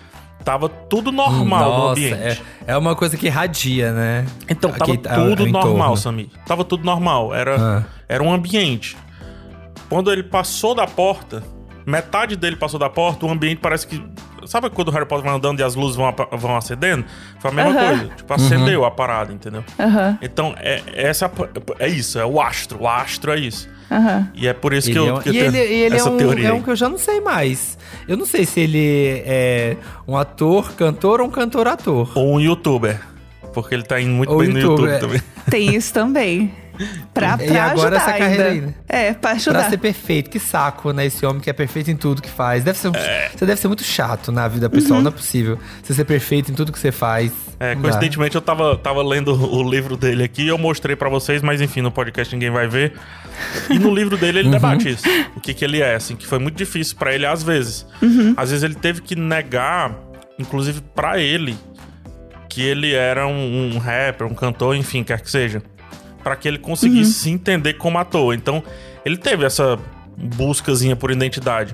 Tava tudo normal no Nossa, ambiente. é, é uma coisa que radia, né? Então, tava Aqui, tudo o entorno. normal, Samir. Tava tudo normal. Era, Ah. era um ambiente. Quando ele passou da porta, metade dele passou da porta, o ambiente parece que… Sabe quando o Harry Potter vai andando e as luzes vão, apa- vão acendendo? Foi a mesma Aham. coisa. Tipo, acendeu a parada, entendeu? Aham, Então, é, essa, é a- é isso. É o astro. O astro é isso. aham. E é por isso que Ele eu, é um- que eu e tenho ele, e ele essa é, um, teoria é aí. um que eu já não sei mais. Eu não sei se ele é um ator, cantor ou um cantor-ator. Ou um youtuber. Porque ele tá indo muito Ou bem no youtuber, YouTube é. também. Tem isso também. Pra, pra E agora ajudar essa carreira ainda. aí, né? É, pra ajudar. Pra ser perfeito. Que saco, né? Esse homem que é perfeito em tudo que faz. Deve ser um- É. Você deve ser muito chato na vida Uhum. pessoal. Não é possível você ser perfeito em tudo que você faz. É, Não dá. coincidentemente eu tava, tava lendo o livro dele aqui e eu mostrei pra vocês, mas enfim, no podcast ninguém vai ver. E no livro dele ele debate isso. O que que ele é, assim, que foi muito difícil pra ele às vezes. Às vezes ele teve que negar, inclusive pra ele, que ele era um, um rapper, um cantor, enfim, quer que seja. Pra que ele conseguisse se entender como ator. Então, ele teve essa buscazinha por identidade.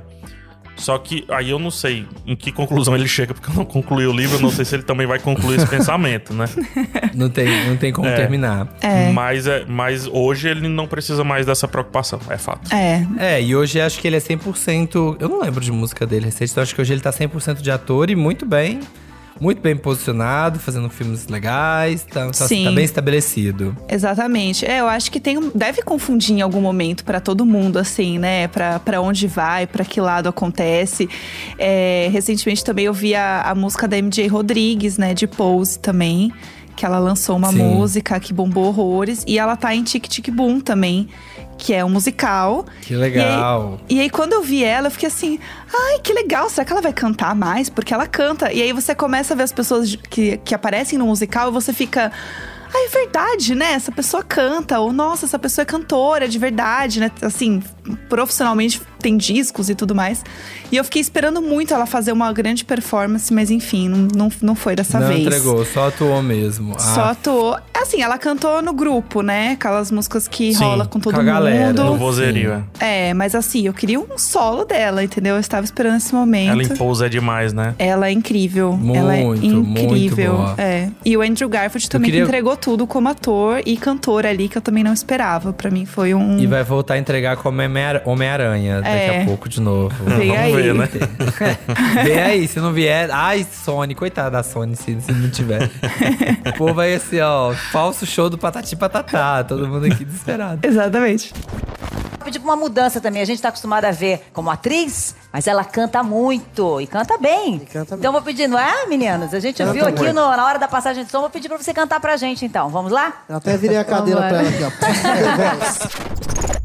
Só que aí eu não sei em que conclusão ele chega, porque eu não concluí o livro, eu não sei se ele também vai concluir esse pensamento, né? Não tem, não tem como É. terminar. É. Mas, é, mas hoje ele não precisa mais dessa preocupação, é fato. É, É, e hoje acho que ele é cem por cento… Eu não lembro de música dele recente, então acho que hoje ele tá cem por cento de ator e muito bem. Muito bem posicionado, fazendo filmes legais, tá, tá, Sim. tá bem estabelecido. exatamente. É, eu acho que tem, um- deve confundir em algum momento pra todo mundo, assim, né? Pra, pra onde vai, pra que lado acontece. É, recentemente também eu vi a, a música da M J Rodrigues, né? De Pose também. Que ela lançou uma Sim. música que bombou horrores. E ela tá em Tic Tic Boom também, que é um musical. Que legal. E aí, e aí, quando eu vi ela, eu fiquei assim… Ai, que legal, será que ela vai cantar mais? Porque ela canta. E aí você começa a ver as pessoas que, que aparecem no musical e você fica… Ah, é verdade, né? Essa pessoa canta. Ou, nossa, essa pessoa é cantora de verdade, né? Assim, profissionalmente tem discos e tudo mais. E eu fiquei esperando muito ela fazer uma grande performance, mas enfim, não, não, não foi dessa não vez. Não entregou, só atuou mesmo. Só ah. atuou. Assim, ela cantou no grupo, né? Aquelas músicas que Sim, rola com todo com a mundo. galera. No vozerio. É, mas assim, eu queria um solo dela, entendeu? Eu estava esperando esse momento. Ela impousa demais, né? Ela é incrível. Muito, ela é incrível. muito boa. É. E o Andrew Garfield também queria... que entregou tudo como ator e cantor ali, que eu também não esperava. Pra mim foi um… E vai voltar a entregar como Homem-Aranha daqui É. a pouco de novo. Vem Vamos aí. ver, né? Vem aí, se não vier… Ai, Sony, coitada da Sony, se, se não tiver. O povo vai assim, ó, falso show do Patati Patatá. Todo mundo aqui desesperado. Exatamente. Vou pedir uma mudança também. A gente tá acostumado a ver como atriz, mas ela canta muito e canta bem. E canta então bem. Vou pedir, não é, meninos? A gente canta viu aqui no, na hora da passagem de som. Vou pedir pra você cantar pra gente, então. Vamos lá? Eu até virei a cadeira pra ela aqui, ó.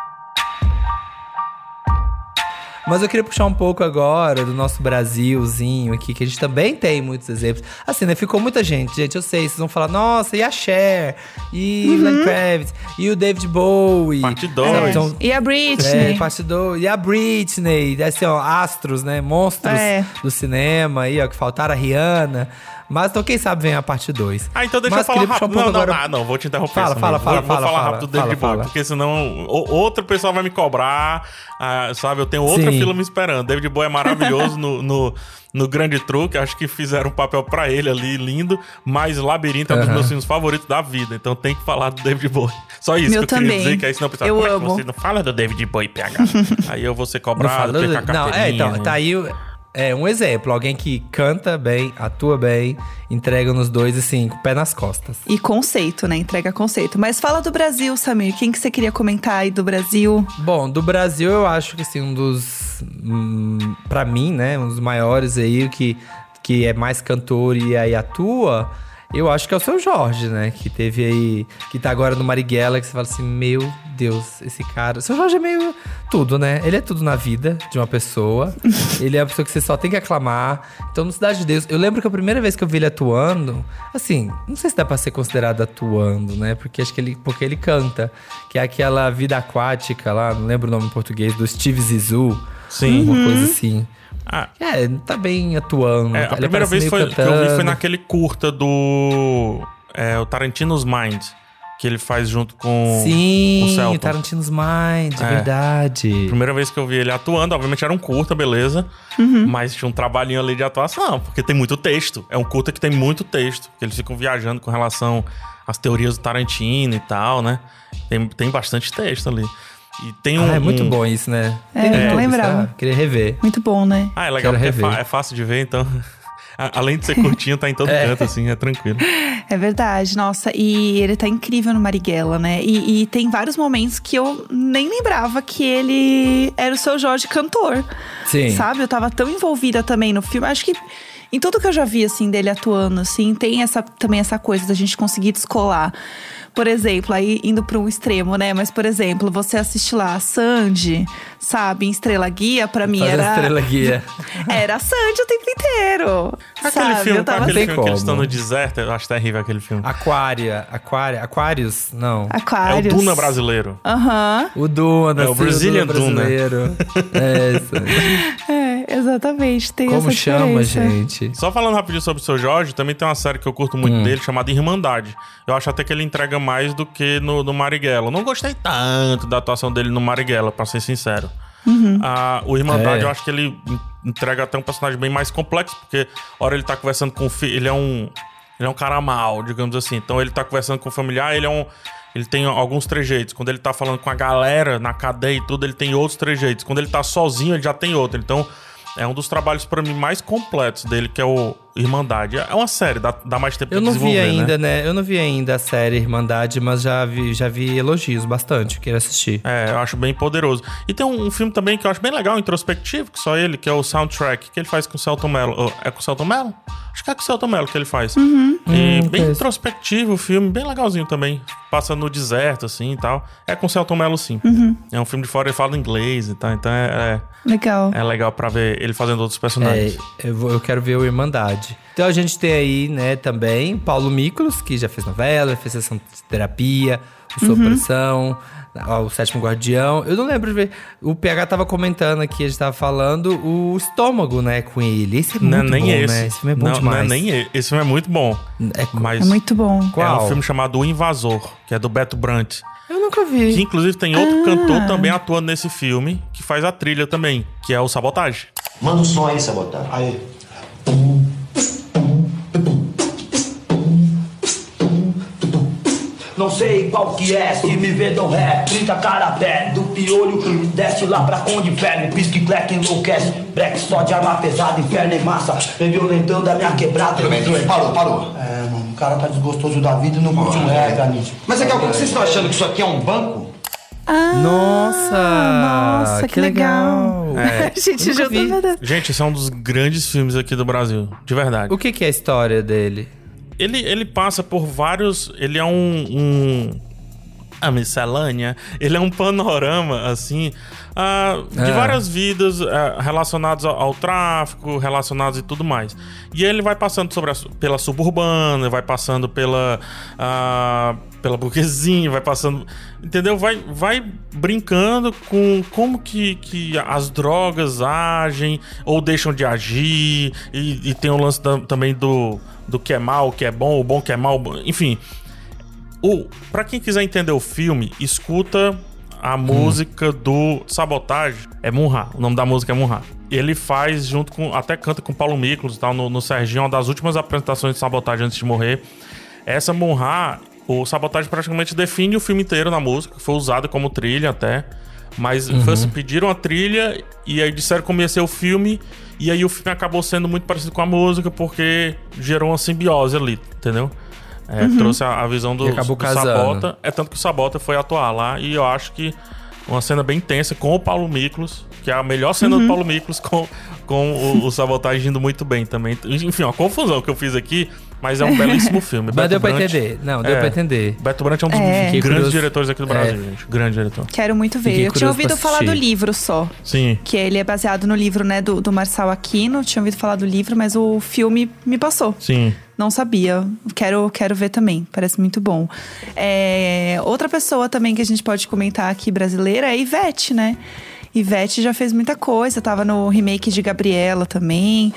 Mas eu queria puxar um pouco agora do nosso Brasilzinho aqui, que a gente também tem muitos exemplos. Assim, né? Ficou muita gente, gente. Eu sei, vocês vão falar, nossa, e a Cher? E o uhum. Lenny Kravitz? E o David Bowie? Parte dois. É. Então, e a Britney. É, parte dois. E a Britney. Assim, ó, astros, né? Monstros é. do cinema aí, ó, que faltaram a Rihanna. Mas então, quem sabe vem a parte dois. Ah, então deixa Mas eu falar rápido. Um pouco não, não, agora... não, não, vou te interromper. Fala, fala, fala, vou, fala. Vou falar fala, rápido do David fala, Bowie, fala. porque senão o, outro pessoal vai me cobrar, ah, sabe? Eu tenho outra Sim. fila me esperando. David Bowie é maravilhoso no, no, no Grande Truque. Acho que fizeram um papel pra ele ali, lindo. Mas Labirinto é um dos uh-huh. meus filmes favoritos da vida. Então tem que falar do David Bowie. Só isso Meu que eu também. queria dizer, que aí senão o pessoal, eu como é amo. que você não fala do David Bowie, P H? Aí eu vou ser cobrado, não, perca a não, é, então, né? tá aí… É um exemplo, alguém que canta bem, atua bem, entrega nos dois, assim, com o pé nas costas. E conceito, né? Entrega conceito. Mas fala do Brasil, Samir. Quem que você queria comentar aí do Brasil? Bom, do Brasil eu acho que, assim, um dos… Hum, pra mim, né, um dos maiores aí, que, que é mais cantor e aí atua… Eu acho que é o Seu Jorge, né? Que teve aí… Que tá agora no Marighella, que você fala assim… Meu Deus, esse cara… O Seu Jorge é meio tudo, né? Ele é tudo na vida de uma pessoa. Ele é a pessoa que você só tem que aclamar. Então, no Cidade de Deus… Eu lembro que a primeira vez que eu vi ele atuando… Assim, não sei se dá pra ser considerado atuando, né? Porque acho que ele… Porque ele canta. Que é aquela Vida Aquática lá… Não lembro o nome em português. Do Steve Zissou. Sim. Uma Uhum. coisa assim… Ah. É, tá bem atuando. É, a primeira vez foi, que eu vi foi naquele curta do é, o Tarantino's Mind, que ele faz junto com Sim, o Celton. Tarantino's Mind, é. Verdade. Primeira vez que eu vi ele atuando, obviamente era um curta, beleza. Uhum. Mas tinha um trabalhinho ali de atuação, porque tem muito texto. É um curta que tem muito texto, que eles ficam viajando com relação às teorias do Tarantino e tal, né? Tem, tem bastante texto ali. E tem um, ah, é muito um... bom isso, né? É, eu não lembrava. Tá? Queria rever. Muito bom, né? Ah, é legal, Quero porque é, é fácil de ver, então… Além de ser curtinho, tá em todo é. canto, assim, é tranquilo. É verdade, nossa. E ele tá incrível no Marighella, né? E, e tem vários momentos que eu nem lembrava que ele era o Seu Jorge cantor. Sim. Sabe? Eu tava tão envolvida também no filme. Acho que em tudo que eu já vi, assim, dele atuando, assim, tem essa, também essa coisa da gente conseguir descolar. Por exemplo, aí indo para um extremo, né? Mas, por exemplo, você assiste lá a Sandy, sabe? Em Estrela Guia, pra mim Faz era… Estrela Guia. Era a Sandy o tempo inteiro. Aquele sabe? filme, eu tava… aquele filme como. que eles estão no deserto, eu acho terrível aquele filme. Aquária, Aquária, Aquários, não. Aquários. É o Duna brasileiro. Aham. O Duna, É o sim, Brazilian o Duna brasileiro. É, isso. É, exatamente. Tem Como essa chama, diferença. gente? Só falando rapidinho sobre o Seu Jorge, também tem uma série que eu curto muito Hum. dele, chamada Irmandade. Eu acho até que ele entrega mais do que no, no Marighella. Eu não gostei tanto da atuação dele no Marighella, pra ser sincero. Uhum. Ah, o Irmandade, É. eu acho que ele entrega até um personagem bem mais complexo, porque a hora ele tá conversando com o filho, ele é um ele é um cara mau, digamos assim. Então ele tá conversando com o familiar, ele é um ele tem alguns trejeitos. Quando ele tá falando com a galera na cadeia e tudo, ele tem outros trejeitos. Quando ele tá sozinho, ele já tem outro. Então é um dos trabalhos, pra mim, mais completos dele, que é o Irmandade. É uma série, dá, dá mais tempo Eu de não desenvolver, vi ainda, né? né? Eu não vi ainda a série Irmandade, mas já vi, já vi elogios bastante. Quero assistir. É, eu acho bem poderoso. E tem um, um filme também que eu acho bem legal, introspectivo, que só ele, que é o Soundtrack, que ele faz com o Celton Mello. Oh, é com o Celton Mello? Acho que é com o Celton Mello que ele faz. Uhum. E Hum, bem conheço. introspectivo o filme, bem legalzinho também. Passa no deserto, assim, e tal. É com o Celton Mello, sim. Uhum. É um filme de fora, ele fala inglês e tal. Então é, Legal. é, é legal pra ver ele fazendo outros personagens. É, eu, vou- eu quero ver o Irmandade. verdade. Então a gente tem aí, né, também Paulo Miklos, que já fez novela, fez sessão de terapia, o Sob Pressão, o Sétimo Guardião. Eu não lembro de ver. O P H tava comentando aqui, a gente tava falando o Estômago, né, com ele. Esse é muito não, nem bom, esse. né? Esse filme é bom não, demais. Não é nem esse. Esse filme é muito bom. É, mas é muito bom. Qual? É um filme chamado O Invasor, que é do Beto Brant. Eu nunca vi. Que inclusive tem outro ah. cantor também atuando nesse filme, que faz a trilha também, que é o Sabotagem. Manda um som aí, Sabotagem. Aí. Não sei qual que é, se me vê dão ré, trinta carapé, do piolho, desce lá pra onde inferno, pisca e cleca enlouquece, breque só de arma pesada, inferno em massa, vem violentando a minha quebrada. Tudo bem, tudo bem, parou, parou. É, mano, o cara tá desgostoso da vida e não curte um ré, Canite. Mas daqui a pouco vocês estão achando que isso aqui é um banco? Ah, Nossa, nossa, que, que legal. legal. É. Gente, já tô vendo. Gente, esse é um dos grandes filmes aqui do Brasil, de verdade. O que, que é a história dele? Ele, ele passa por vários... Ele é um... um a miscelânea. Ele é um panorama, assim... Uh, de é. várias vidas uh, relacionadas ao, ao tráfico, relacionadas e tudo mais. E ele vai passando sobre a, pela suburbana, vai passando pela... Uh, pela burguesinha, vai passando... Entendeu? Vai, vai brincando com como que, que as drogas agem ou deixam de agir. E, e tem o lance da, também do... do que é mal, o que é bom, o bom que é mal, enfim. O, pra quem quiser entender o filme, escuta a hum. música do Sabotagem. É Munra, o nome da música é Munra. Ele faz junto com, até canta com Paulo Miklos e tal, no, no Serginho, uma das últimas apresentações de Sabotagem antes de morrer. Essa Munra, o Sabotagem praticamente define o filme inteiro na música, foi usada como trilha até. Mas uhum. foi assim, pediram a trilha e aí disseram como ia ser o filme. E aí o filme acabou sendo muito parecido com a música, porque gerou uma simbiose ali, entendeu? É, uhum. Trouxe a, a visão do, do Sabota. É tanto que o Sabota foi atuar lá. E eu acho que uma cena bem tensa com o Paulo Miklos, que é a melhor cena uhum. do Paulo Miklos com, com o, o Sabotagem indo muito bem também. Enfim, uma confusão que eu fiz aqui, mas é um belíssimo filme. Mas Beto deu Brant, pra entender. Não, deu é, pra entender. Beto Brant é um dos é. grandes curioso. diretores aqui do Brasil, É. gente. Grande diretor. Quero muito ver. Fiquei eu tinha ouvido pra falar do assistir. livro só. Sim. Que ele é baseado no livro, né, do, do Marçal Aquino. Eu tinha ouvido falar do livro, mas o filme me passou. Sim. Não sabia. Quero, quero ver também. Parece muito bom. É, outra pessoa também que a gente pode comentar aqui brasileira é a Ivete, né? Ivete já fez muita coisa. Tava no remake de Gabriela também.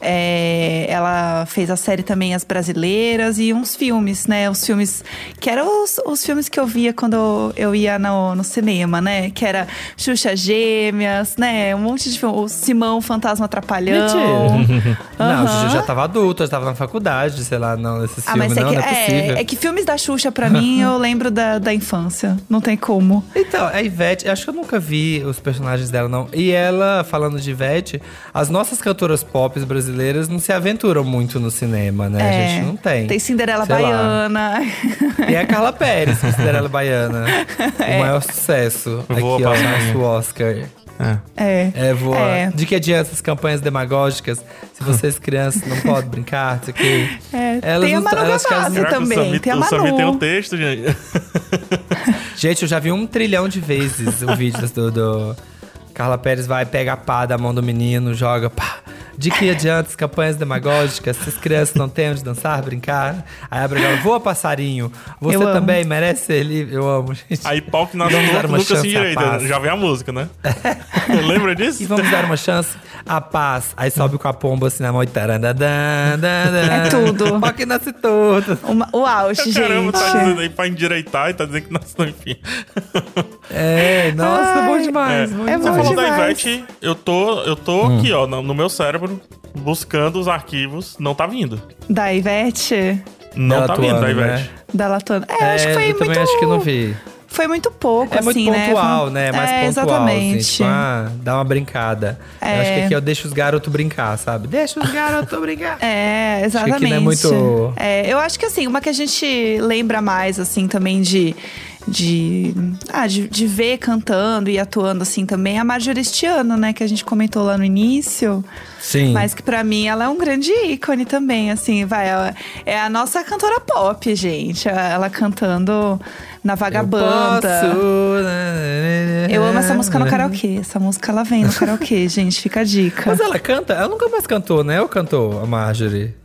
É, ela fez a série também As Brasileiras e uns filmes, né? Os filmes que eram os, os filmes que eu via quando eu ia no, no cinema, né? Que era Xuxa Gêmeas, né? Um monte de filme. O Simão Fantasma Atrapalhão. Mentira. Não, Uhum. Xuxa já tava adulta, já tava na faculdade, sei lá, não, nesses Ah, filmes, mas é não, que, não é possível. é, é que filmes da Xuxa, pra mim, eu lembro da, da infância. Não tem como. Então, a Ivete, acho que eu nunca vi os personagens dela, não. E ela, falando de Ivete, as nossas cantoras pop brasileiras não se aventuram muito no cinema, né? É, A gente não tem. Tem Cinderela Sei Baiana. Tem a Carla Pérez, com Cinderela Baiana. É. O maior sucesso. Voa Aqui, ó, passarinho. nosso Oscar. É. É. É, voa. É. De que adianta essas campanhas demagógicas? Se vocês crianças não podem brincar, isso aqui. É, Elas tem a não- Manu elas querem- Gavassi Será que também. o Samir, Tem a o Manu. Samir tem o texto, gente? Gente, eu já vi um trilhão de vezes o vídeo do, do Carla Pérez vai, pega a pá da mão do menino, joga pá. De que adianta as campanhas demagógicas se as crianças não têm onde dançar, brincar? Aí a Brigada, voa passarinho, você Eu amo. também merece ser livre. Eu amo, gente. Aí pau que nasce Vamos dar nunca, uma nunca se chance à endireita. paz. Já vem a música, né? Lembra disso? E vamos dar uma chance à paz. Aí sobe com a pomba assim na mão e tarandadã, É tudo. Pau que nasce tudo. Uma, o auge, Caramba, gente. tá dizendo aí pra endireitar e tá dizendo que nasceu, enfim. É, nossa, Ai, bom demais. É. bom é Você bom demais. falou da demais. Ivete, eu tô, eu tô Hum. aqui, ó, no, no meu cérebro, buscando os arquivos. Não tá vindo. Da Ivete, Não Dela tá vindo da atuando, Ivete. né? da Latona. É, É, acho que foi eu muito… também acho que não vi. Foi muito pouco, É assim, muito né? pontual, né? Mais é, pontual, exatamente. assim. Tipo, ah, dá uma brincada. Eu É. acho que aqui eu deixo os garotos brincar, sabe? Deixa os garotos brincar. É, Acho que exatamente. aqui não é muito- É, eu acho que assim, uma que a gente lembra mais, assim, também de… De, ah, de, de ver cantando e atuando, assim, também é a Marjorie este ano, né? Que a gente comentou lá no início. Sim. Mas que pra mim ela é um grande ícone também, assim, vai. Ela é a nossa cantora pop, gente. Ela cantando na Vagabanda. Eu, posso... Eu amo essa música no karaokê. Essa música ela vem no karaokê, gente. Fica a dica. Mas ela canta? Ela nunca mais cantou, né? Ou cantou a Marjorie?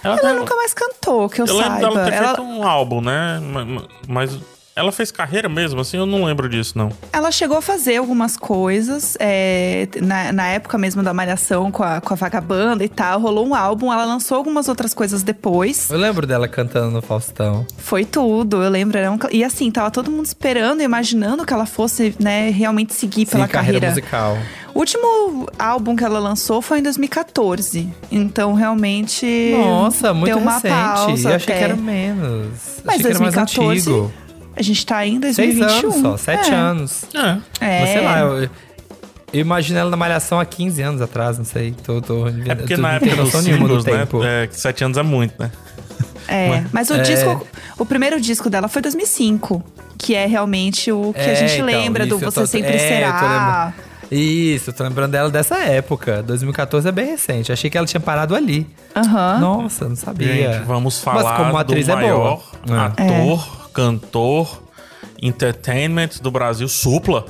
Ela, ela nunca mais cantou, que eu, eu saiba. Eu lembro dela ter ela... feito um álbum, né? Mas ela fez carreira mesmo, assim? Eu não lembro disso, não. Ela chegou a fazer algumas coisas. É, na, na época mesmo da Malhação, com a, com a Vagabanda e tal. Rolou um álbum, ela lançou algumas outras coisas depois. Eu lembro dela cantando no Faustão. Foi tudo, eu lembro. Era um, e assim, tava todo mundo esperando, imaginando que ela fosse, né, realmente seguir Sim, pela carreira carreira musical. O último álbum que ela lançou foi em dois mil e catorze. Então, realmente… Nossa, muito deu uma recente. pausa Eu achei até. que era menos. Mas achei que era mais dois mil e catorze, antigo. A gente tá em dois mil e vinte e um. Seis anos só, sete é. anos. É. É. Mas sei lá, eu, eu imagino ela na Malhação há quinze anos atrás, não sei. Tô, tô, é porque tô, na não época tenho dos noção nenhuma do singles, né? tempo. É, que sete anos é muito, né? É, mas, mas o é. disco… O primeiro disco dela foi dois mil e cinco. Que é realmente o que É, a gente então, lembra do isso, eu Você tô- Sempre é, eu tô Será. Isso, eu tô lembrando dela dessa época. dois mil e catorze é bem recente. Achei que ela tinha parado ali. Aham. Nossa, não sabia. Gente, vamos falar Mas como atriz do é maior boa. ator, cantor, entertainment do Brasil, Supla.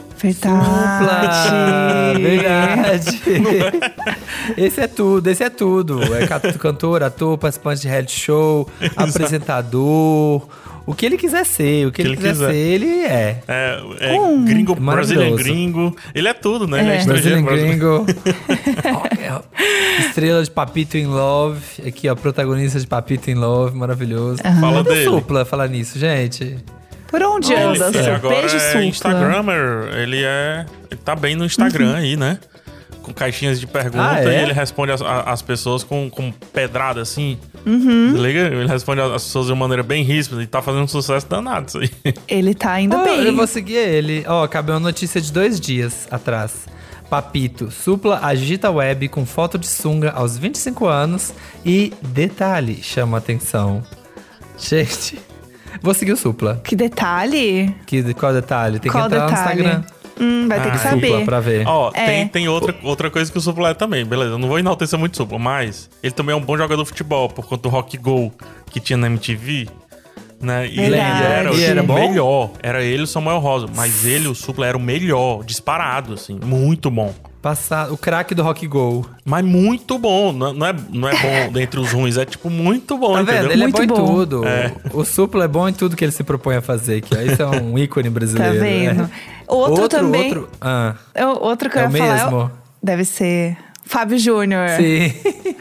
Verdade. Verdade. Esse é tudo, esse é tudo. É cantor, cantor, ator, participante de reality show, apresentador. O que ele quiser ser, o que, Que ele, ele quiser, quiser. ser, ele é. É, é Hum. gringo, Maravilhoso. brasileiro gringo. Ele é tudo, né? Ele é É. estrangeiro Brasileiro brasileiro. gringo. Estrela de Papito in Love. Aqui, ó, protagonista de Papito in Love, maravilhoso. Fala Cadê o dele. Supla falar nisso, gente? Por onde Ele, anda? ele Seu agora beijo, é Supla. Instagrammer. Ele é. Ele tá bem no Instagram aí, né? Com caixinhas de pergunta Ah, é? e ele responde as, a- as pessoas com, com pedrada assim. Uhum. Liga? Ele responde as pessoas de uma maneira bem ríspida e tá fazendo um sucesso danado isso aí. Ele tá indo Ó, bem. eu vou seguir ele. Ó, acabou uma notícia de dois dias atrás. Papito, Supla agita a web com foto de sunga aos vinte e cinco anos. E detalhe, chama a atenção. Gente, vou seguir o Supla. Que detalhe? Que, qual detalhe? Tem Qual que entrar detalhe? no Instagram. Hum, vai ter que Ah, saber. Supla pra ver. Ó, É. tem, tem outra, outra coisa que o Supla é também, beleza. Eu não vou enaltecer muito o Supla, mas ele também é um bom jogador de futebol, por conta do Rock Go que tinha na M T V. Né? E ele Verdade. era, E era o bom? melhor. Era ele e o Samuel Rosa. Mas ele, o Supla, era o melhor, disparado, assim. Muito bom. Passar o craque do Rock Go. Mas muito bom. Não, não é, não é bom dentre os ruins, é tipo muito bom, Tá entendeu? vendo? Ele Muito é bom, bom. em tudo. É. O Supla é bom em tudo que ele se propõe a fazer. Que ó, isso é um ícone brasileiro. Tá vendo? né? Outro, também. Outro, ah, É o- Outro que É eu o ia falar. mesmo? Deve ser Fábio Júnior. sim.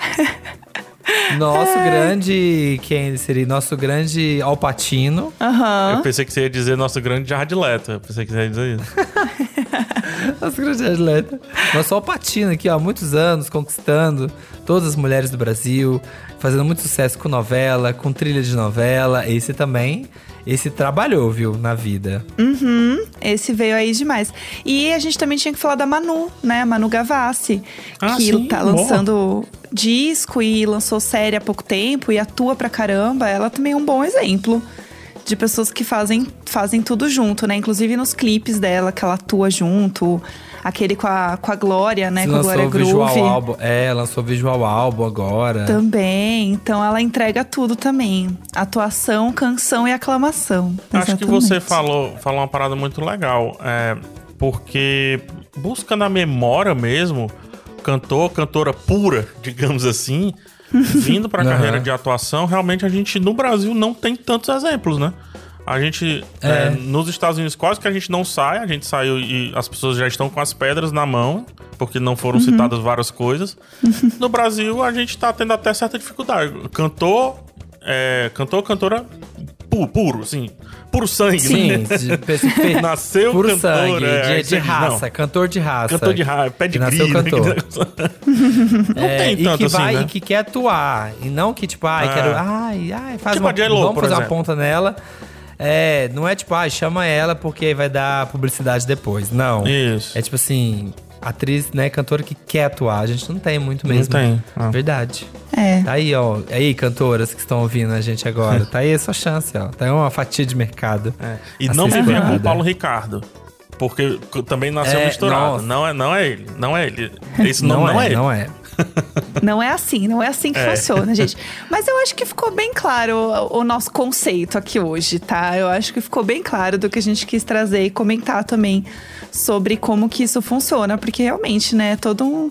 Nosso grande... Quem ele seria? Nosso grande Al Pacino. Aham. Eu pensei que você ia dizer nosso grande Jared Leto. Eu pensei que você ia dizer isso. Nosso grande atleta. Nosso Al Pacino aqui, ó, há muitos anos, conquistando todas as mulheres do Brasil, fazendo muito sucesso com novela, com trilha de novela. Esse também, esse trabalhou, viu, na vida. Uhum. Esse veio aí demais. E a gente também tinha que falar da Manu, né? Manu Gavassi. Ah, que sim, tá boa. lançando disco e lançou série há pouco tempo e atua pra caramba. Ela também é um bom exemplo de pessoas que fazem, fazem tudo junto, né? Inclusive nos clipes dela, que ela atua junto. Aquele com a, com a Glória, né? Com a lançou Glória o visual Groove. álbum. É, lançou o visual álbum agora. Também. Então ela entrega tudo também. Atuação, canção e aclamação. Acho que Exatamente. você falou, falou uma parada muito legal. É, porque busca na memória mesmo, cantor, cantora pura, digamos assim, vindo pra Aham. carreira de atuação, realmente a gente no Brasil não tem tantos exemplos, né? A gente, É. é, nos Estados Unidos, quase que a gente não sai. A gente saiu e as pessoas já estão com as pedras na mão, porque não foram Uhum. citadas várias coisas. No Brasil, a gente tá tendo até certa dificuldade. Cantor, é, cantor, cantora pu- puro, assim, puro sangue, Sim, né? de, de, Nasceu puro cantor, sangue, é, de, aí de você diz, raça, não. cantor de raça. Cantor de raça, pé de Que nasceu grilo. cantor. Não É, tem e tanto que assim, vai, né? E que quer atuar. E não que, tipo, ai, Ah. quero. Ai, ai, faz Tipo uma. a J-Lo, vamos por fazer uma exemplo. ponta nela. É, não é tipo, ai, chama ela porque vai dar publicidade depois. Não. Isso. É tipo assim, atriz, né, cantora que quer atuar. A gente não tem muito mesmo. Não tem. Ah. Verdade. É. Tá aí, ó. Aí, cantoras que estão ouvindo a gente agora. Tá aí a sua chance, ó. Tá aí uma fatia de mercado. É. E a não ser me venha com o explorada. Paulo Ricardo. Porque c- também nasceu É, misturado. nossa. Não é, não é ele. Não é ele. Esse nome Não, não, é, é ele. não é. Não é assim, não é assim que É. funciona, gente. Mas eu acho que ficou bem claro o, o nosso conceito aqui hoje, tá? Eu acho que ficou bem claro do que a gente quis trazer e comentar também sobre como que isso funciona. Porque realmente, né, todo um,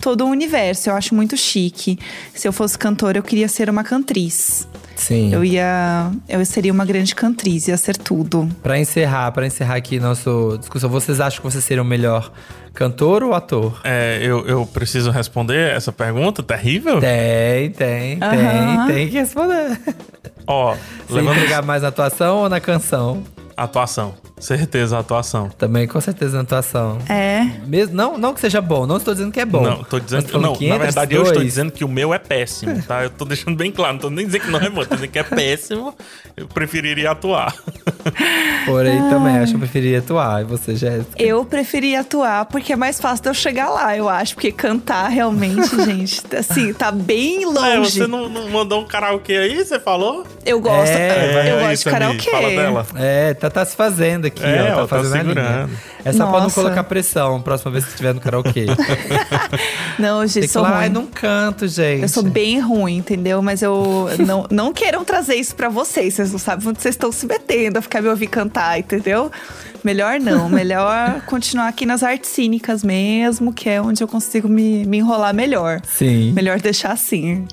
todo o universo. Eu acho muito chique. Se eu fosse cantora, eu queria ser uma cantriz. Sim. Eu ia. Eu seria uma grande cantriz, ia ser tudo. Pra encerrar, pra encerrar aqui nossa discussão, vocês acham que você seria o melhor cantor ou ator? É, eu, eu preciso responder essa pergunta terrível? Tem, tem, Aham. tem, tem que responder. Ó, Você levando entregar mais na atuação ou na canção? atuação. Certeza, atuação. Também, com certeza, na atuação. É. Mesmo, não, não que seja bom, não estou dizendo que é bom. Não, tô dizendo Mas que não. que Na entre verdade, os eu estou dois- dizendo que o meu é péssimo, tá? Eu tô deixando bem claro. Não tô nem dizendo que não é bom, tô dizendo que é péssimo. Eu preferiria atuar. Porém, também acho que eu preferiria atuar. E você, Jéssica? Eu preferia atuar porque é mais fácil de eu chegar lá, eu acho. Porque cantar realmente, gente, assim, tá bem longe. É, você não, não mandou um karaokê aí, você falou? Eu gosto, É, eu é gosto isso, de karaokê. Amigo, fala dela. É, tá, tá se fazendo aqui, É, ó. Tá ela tá fazendo a linha. segurando. É só pra não Nossa. colocar pressão próxima vez que estiver no karaokê. Não, Tem gente, que sou falar, ai, ruim. não canto, gente. Eu sou bem ruim, entendeu? Mas eu não, não queiram trazer isso pra vocês. Vocês não sabem onde vocês estão se metendo a ficar me ouvir cantar, entendeu? Melhor não. Melhor continuar aqui nas artes cênicas mesmo, que é onde eu consigo me, me enrolar melhor. Sim. Melhor deixar assim.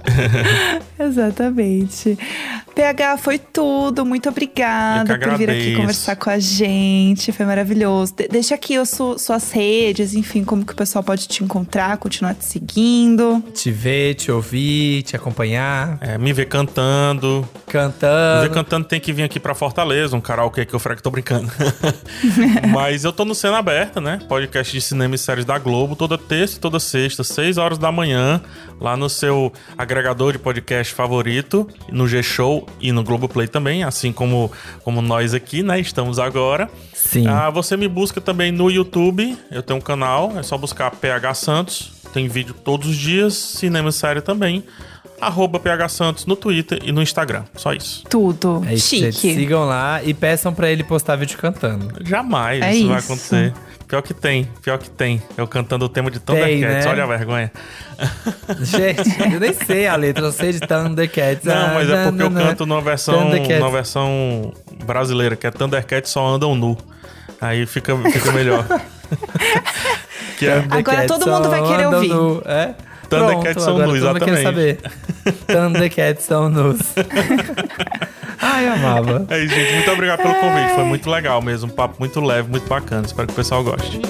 Exatamente. P H, foi tudo. Muito obrigada Eu que por vir aqui agradeço. conversar com a gente. Foi maravilhoso. De- deixa aqui as su- suas redes, enfim, como que o pessoal pode te encontrar, continuar te seguindo. Te ver, te ouvir, te acompanhar. É, me ver cantando. Me Cantando. ver cantando tem que vir aqui pra Fortaleza, um karaokê que eu fraco, tô brincando. Mas eu tô no Cena Aberta, né? Podcast de cinema e séries da Globo, toda terça e toda sexta, seis horas da manhã, lá no seu agregador de podcast favorito, no G-Show e no Globoplay também, assim como, como nós aqui, né? Estamos agora. Sim. Ah, você me busca também no YouTube, eu tenho um canal, é só buscar P H Santos, tem vídeo todos os dias, cinema e série também. Arroba P H Santos no Twitter e no Instagram. Só isso. Tudo. É isso, Chique. gente. Sigam lá e peçam pra ele postar vídeo cantando. Jamais É isso vai isso. acontecer. Pior que tem, pior que tem. Eu cantando o tema de Thundercats, né? olha a vergonha. Gente, eu nem sei a letra, eu sei de Thundercats. Não, mas é porque eu canto numa versão, Thundercats. numa versão brasileira, que é Thundercats só andam nu. Aí fica, fica melhor. que é, Agora todo mundo vai querer andam ouvir. nu, é? Thundercats Pronto, são agora nus, todo mundo quer exatamente. saber. Thundercats são nus. Ai, eu amava. é isso, gente. Muito obrigado pelo convite. Foi muito legal mesmo. Um papo muito leve, muito bacana. Espero que o pessoal goste.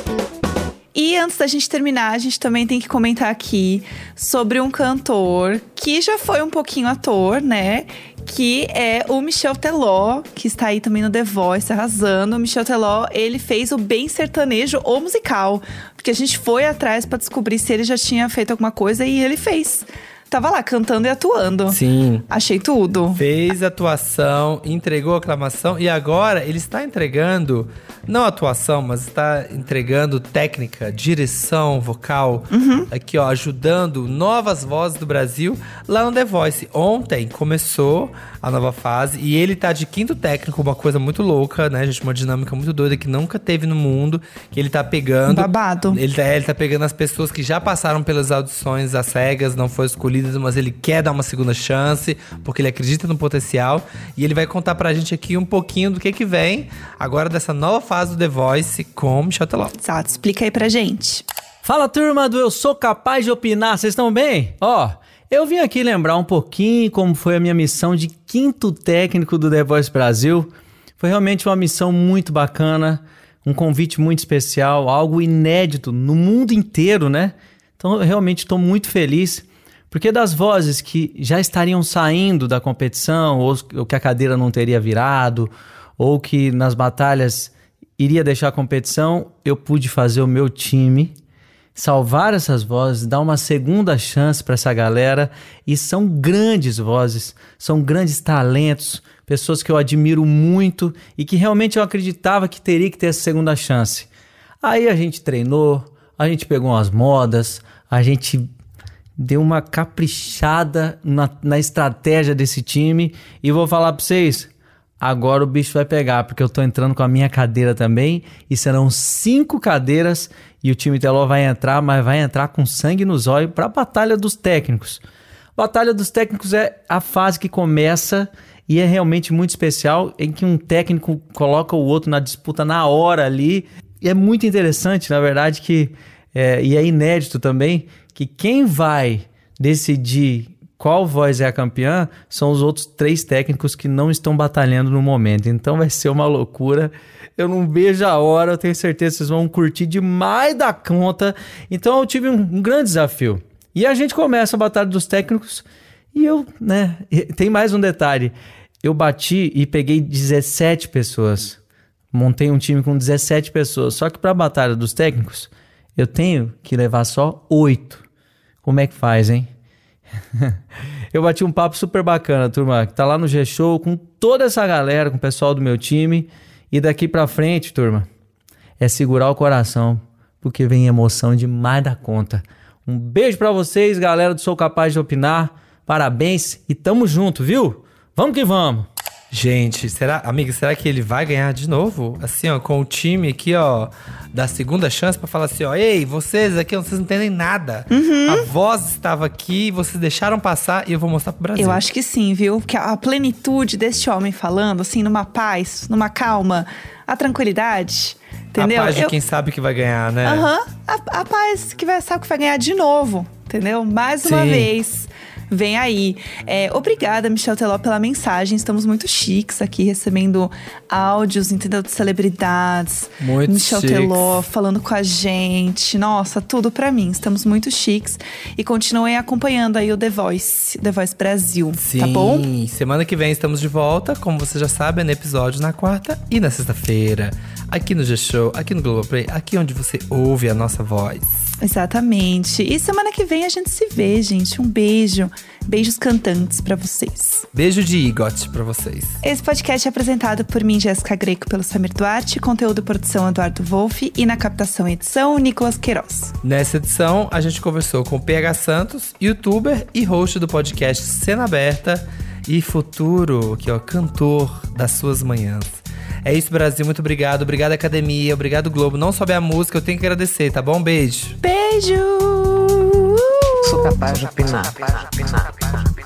E antes da gente terminar, a gente também tem que comentar aqui sobre um cantor que já foi um pouquinho ator, né? Que é o Michel Teló, que está aí também no The Voice, arrasando. O Michel Teló, ele fez o Bem Sertanejo, o musical. Porque a gente foi atrás pra descobrir se ele já tinha feito alguma coisa e ele fez. Tava lá cantando e atuando. Sim. Achei tudo. Fez atuação, entregou aclamação e agora ele está entregando, não atuação, mas está entregando técnica, direção vocal, Uhum. aqui ó, ajudando novas vozes do Brasil lá no The Voice. Ontem começou a nova fase e ele tá de quinto técnico, uma coisa muito louca, né, gente, uma dinâmica muito doida que nunca teve no mundo, que ele tá pegando… Babado. Ele tá, ele tá pegando as pessoas que já passaram pelas audições às cegas, não foram escolhidas, mas ele quer dar uma segunda chance, porque ele acredita no potencial. E ele vai contar pra gente aqui um pouquinho do que que vem agora dessa nova fase do The Voice com Michel Teló. Exato, explica aí pra gente. Fala, turma do Eu Sou Capaz de Opinar, vocês estão bem? Ó, eu vim aqui lembrar um pouquinho como foi a minha missão de quinto técnico do The Voice Brasil. Foi realmente uma missão muito bacana, um convite muito especial, algo inédito no mundo inteiro, né? Então eu realmente estou muito feliz, porque das vozes que já estariam saindo da competição, ou ou que a cadeira não teria virado, ou que nas batalhas iria deixar a competição, eu pude fazer o meu time salvar essas vozes, dar uma segunda chance para essa galera. E são grandes vozes, são grandes talentos, pessoas que eu admiro muito e que realmente eu acreditava que teria que ter essa segunda chance. Aí a gente treinou, a gente pegou umas modas, a gente deu uma caprichada na, na estratégia desse time e vou falar para vocês, agora o bicho vai pegar, porque eu tô entrando com a minha cadeira também e serão cinco cadeiras e o time Teló vai entrar, mas vai entrar com sangue nos olhos para a Batalha dos Técnicos. Batalha dos Técnicos é a fase que começa e é realmente muito especial, em que um técnico coloca o outro na disputa na hora ali. E é muito interessante, na verdade, que É, e é inédito também que quem vai decidir qual voz é a campeã são os outros três técnicos que não estão batalhando no momento. Então vai ser uma loucura. Eu não vejo a hora, eu tenho certeza que vocês vão curtir demais da conta. Então eu tive um, um grande desafio. E a gente começa a batalha dos técnicos e eu, né, tem mais um detalhe. Eu bati e peguei dezessete pessoas. Montei um time com dezessete pessoas. Só que para a batalha dos técnicos, eu tenho que levar só oito. Como é que faz, hein? Eu bati um papo super bacana, turma, que tá lá no G-Show com toda essa galera, com o pessoal do meu time. E daqui pra frente, turma, é segurar o coração, porque vem emoção demais da conta. Um beijo pra vocês, galera do Sou Capaz de Opinar. Parabéns e tamo junto, viu? Vamos que vamos! Gente, será, amiga, será que ele vai ganhar de novo? Assim, ó, com o time aqui, ó, da segunda chance pra falar assim, ó, ei, vocês aqui, vocês não entendem nada. Uhum. A voz estava aqui, vocês deixaram passar e eu vou mostrar pro Brasil. Eu acho que sim, viu? Porque a plenitude deste homem falando, assim, numa paz, numa calma, a tranquilidade, entendeu? A paz de eu... quem sabe que vai ganhar, né? Aham, uhum. a, a paz que vai, sabe que vai ganhar de novo, entendeu? Mais uma Sim. vez. Vem aí. É, obrigada, Michel Teló, pela mensagem. Estamos muito chiques aqui, recebendo áudios, entendeu? De celebridades. Muito Michel chiques. Teló falando com a gente. Nossa, tudo pra mim. Estamos muito chiques. E continuem acompanhando aí o The Voice, The Voice Brasil. Sim, tá bom? Semana que vem estamos de volta, como você já sabe, no episódio na quarta e na sexta-feira. Aqui no G-Show, aqui no Globoplay, aqui onde você ouve a nossa voz. Exatamente. E semana que vem a gente se vê, gente. Um beijo. Beijos cantantes pra vocês. Beijo de Igot pra vocês. Esse podcast é apresentado por mim, Jéssica Greco, pelo Samir Duarte. Conteúdo e produção, Eduardo Wolff. E na captação e edição, Nicolas Queiroz. Nessa edição, a gente conversou com o P H Santos, youtuber e host do podcast Cena Aberta. E futuro, que é o cantor das suas manhãs. É isso, Brasil. Muito obrigado. Obrigado, Academia. Obrigado, Globo. Não só a música, eu tenho que agradecer, tá bom? Beijo. Beijo. Sou capaz de opinar.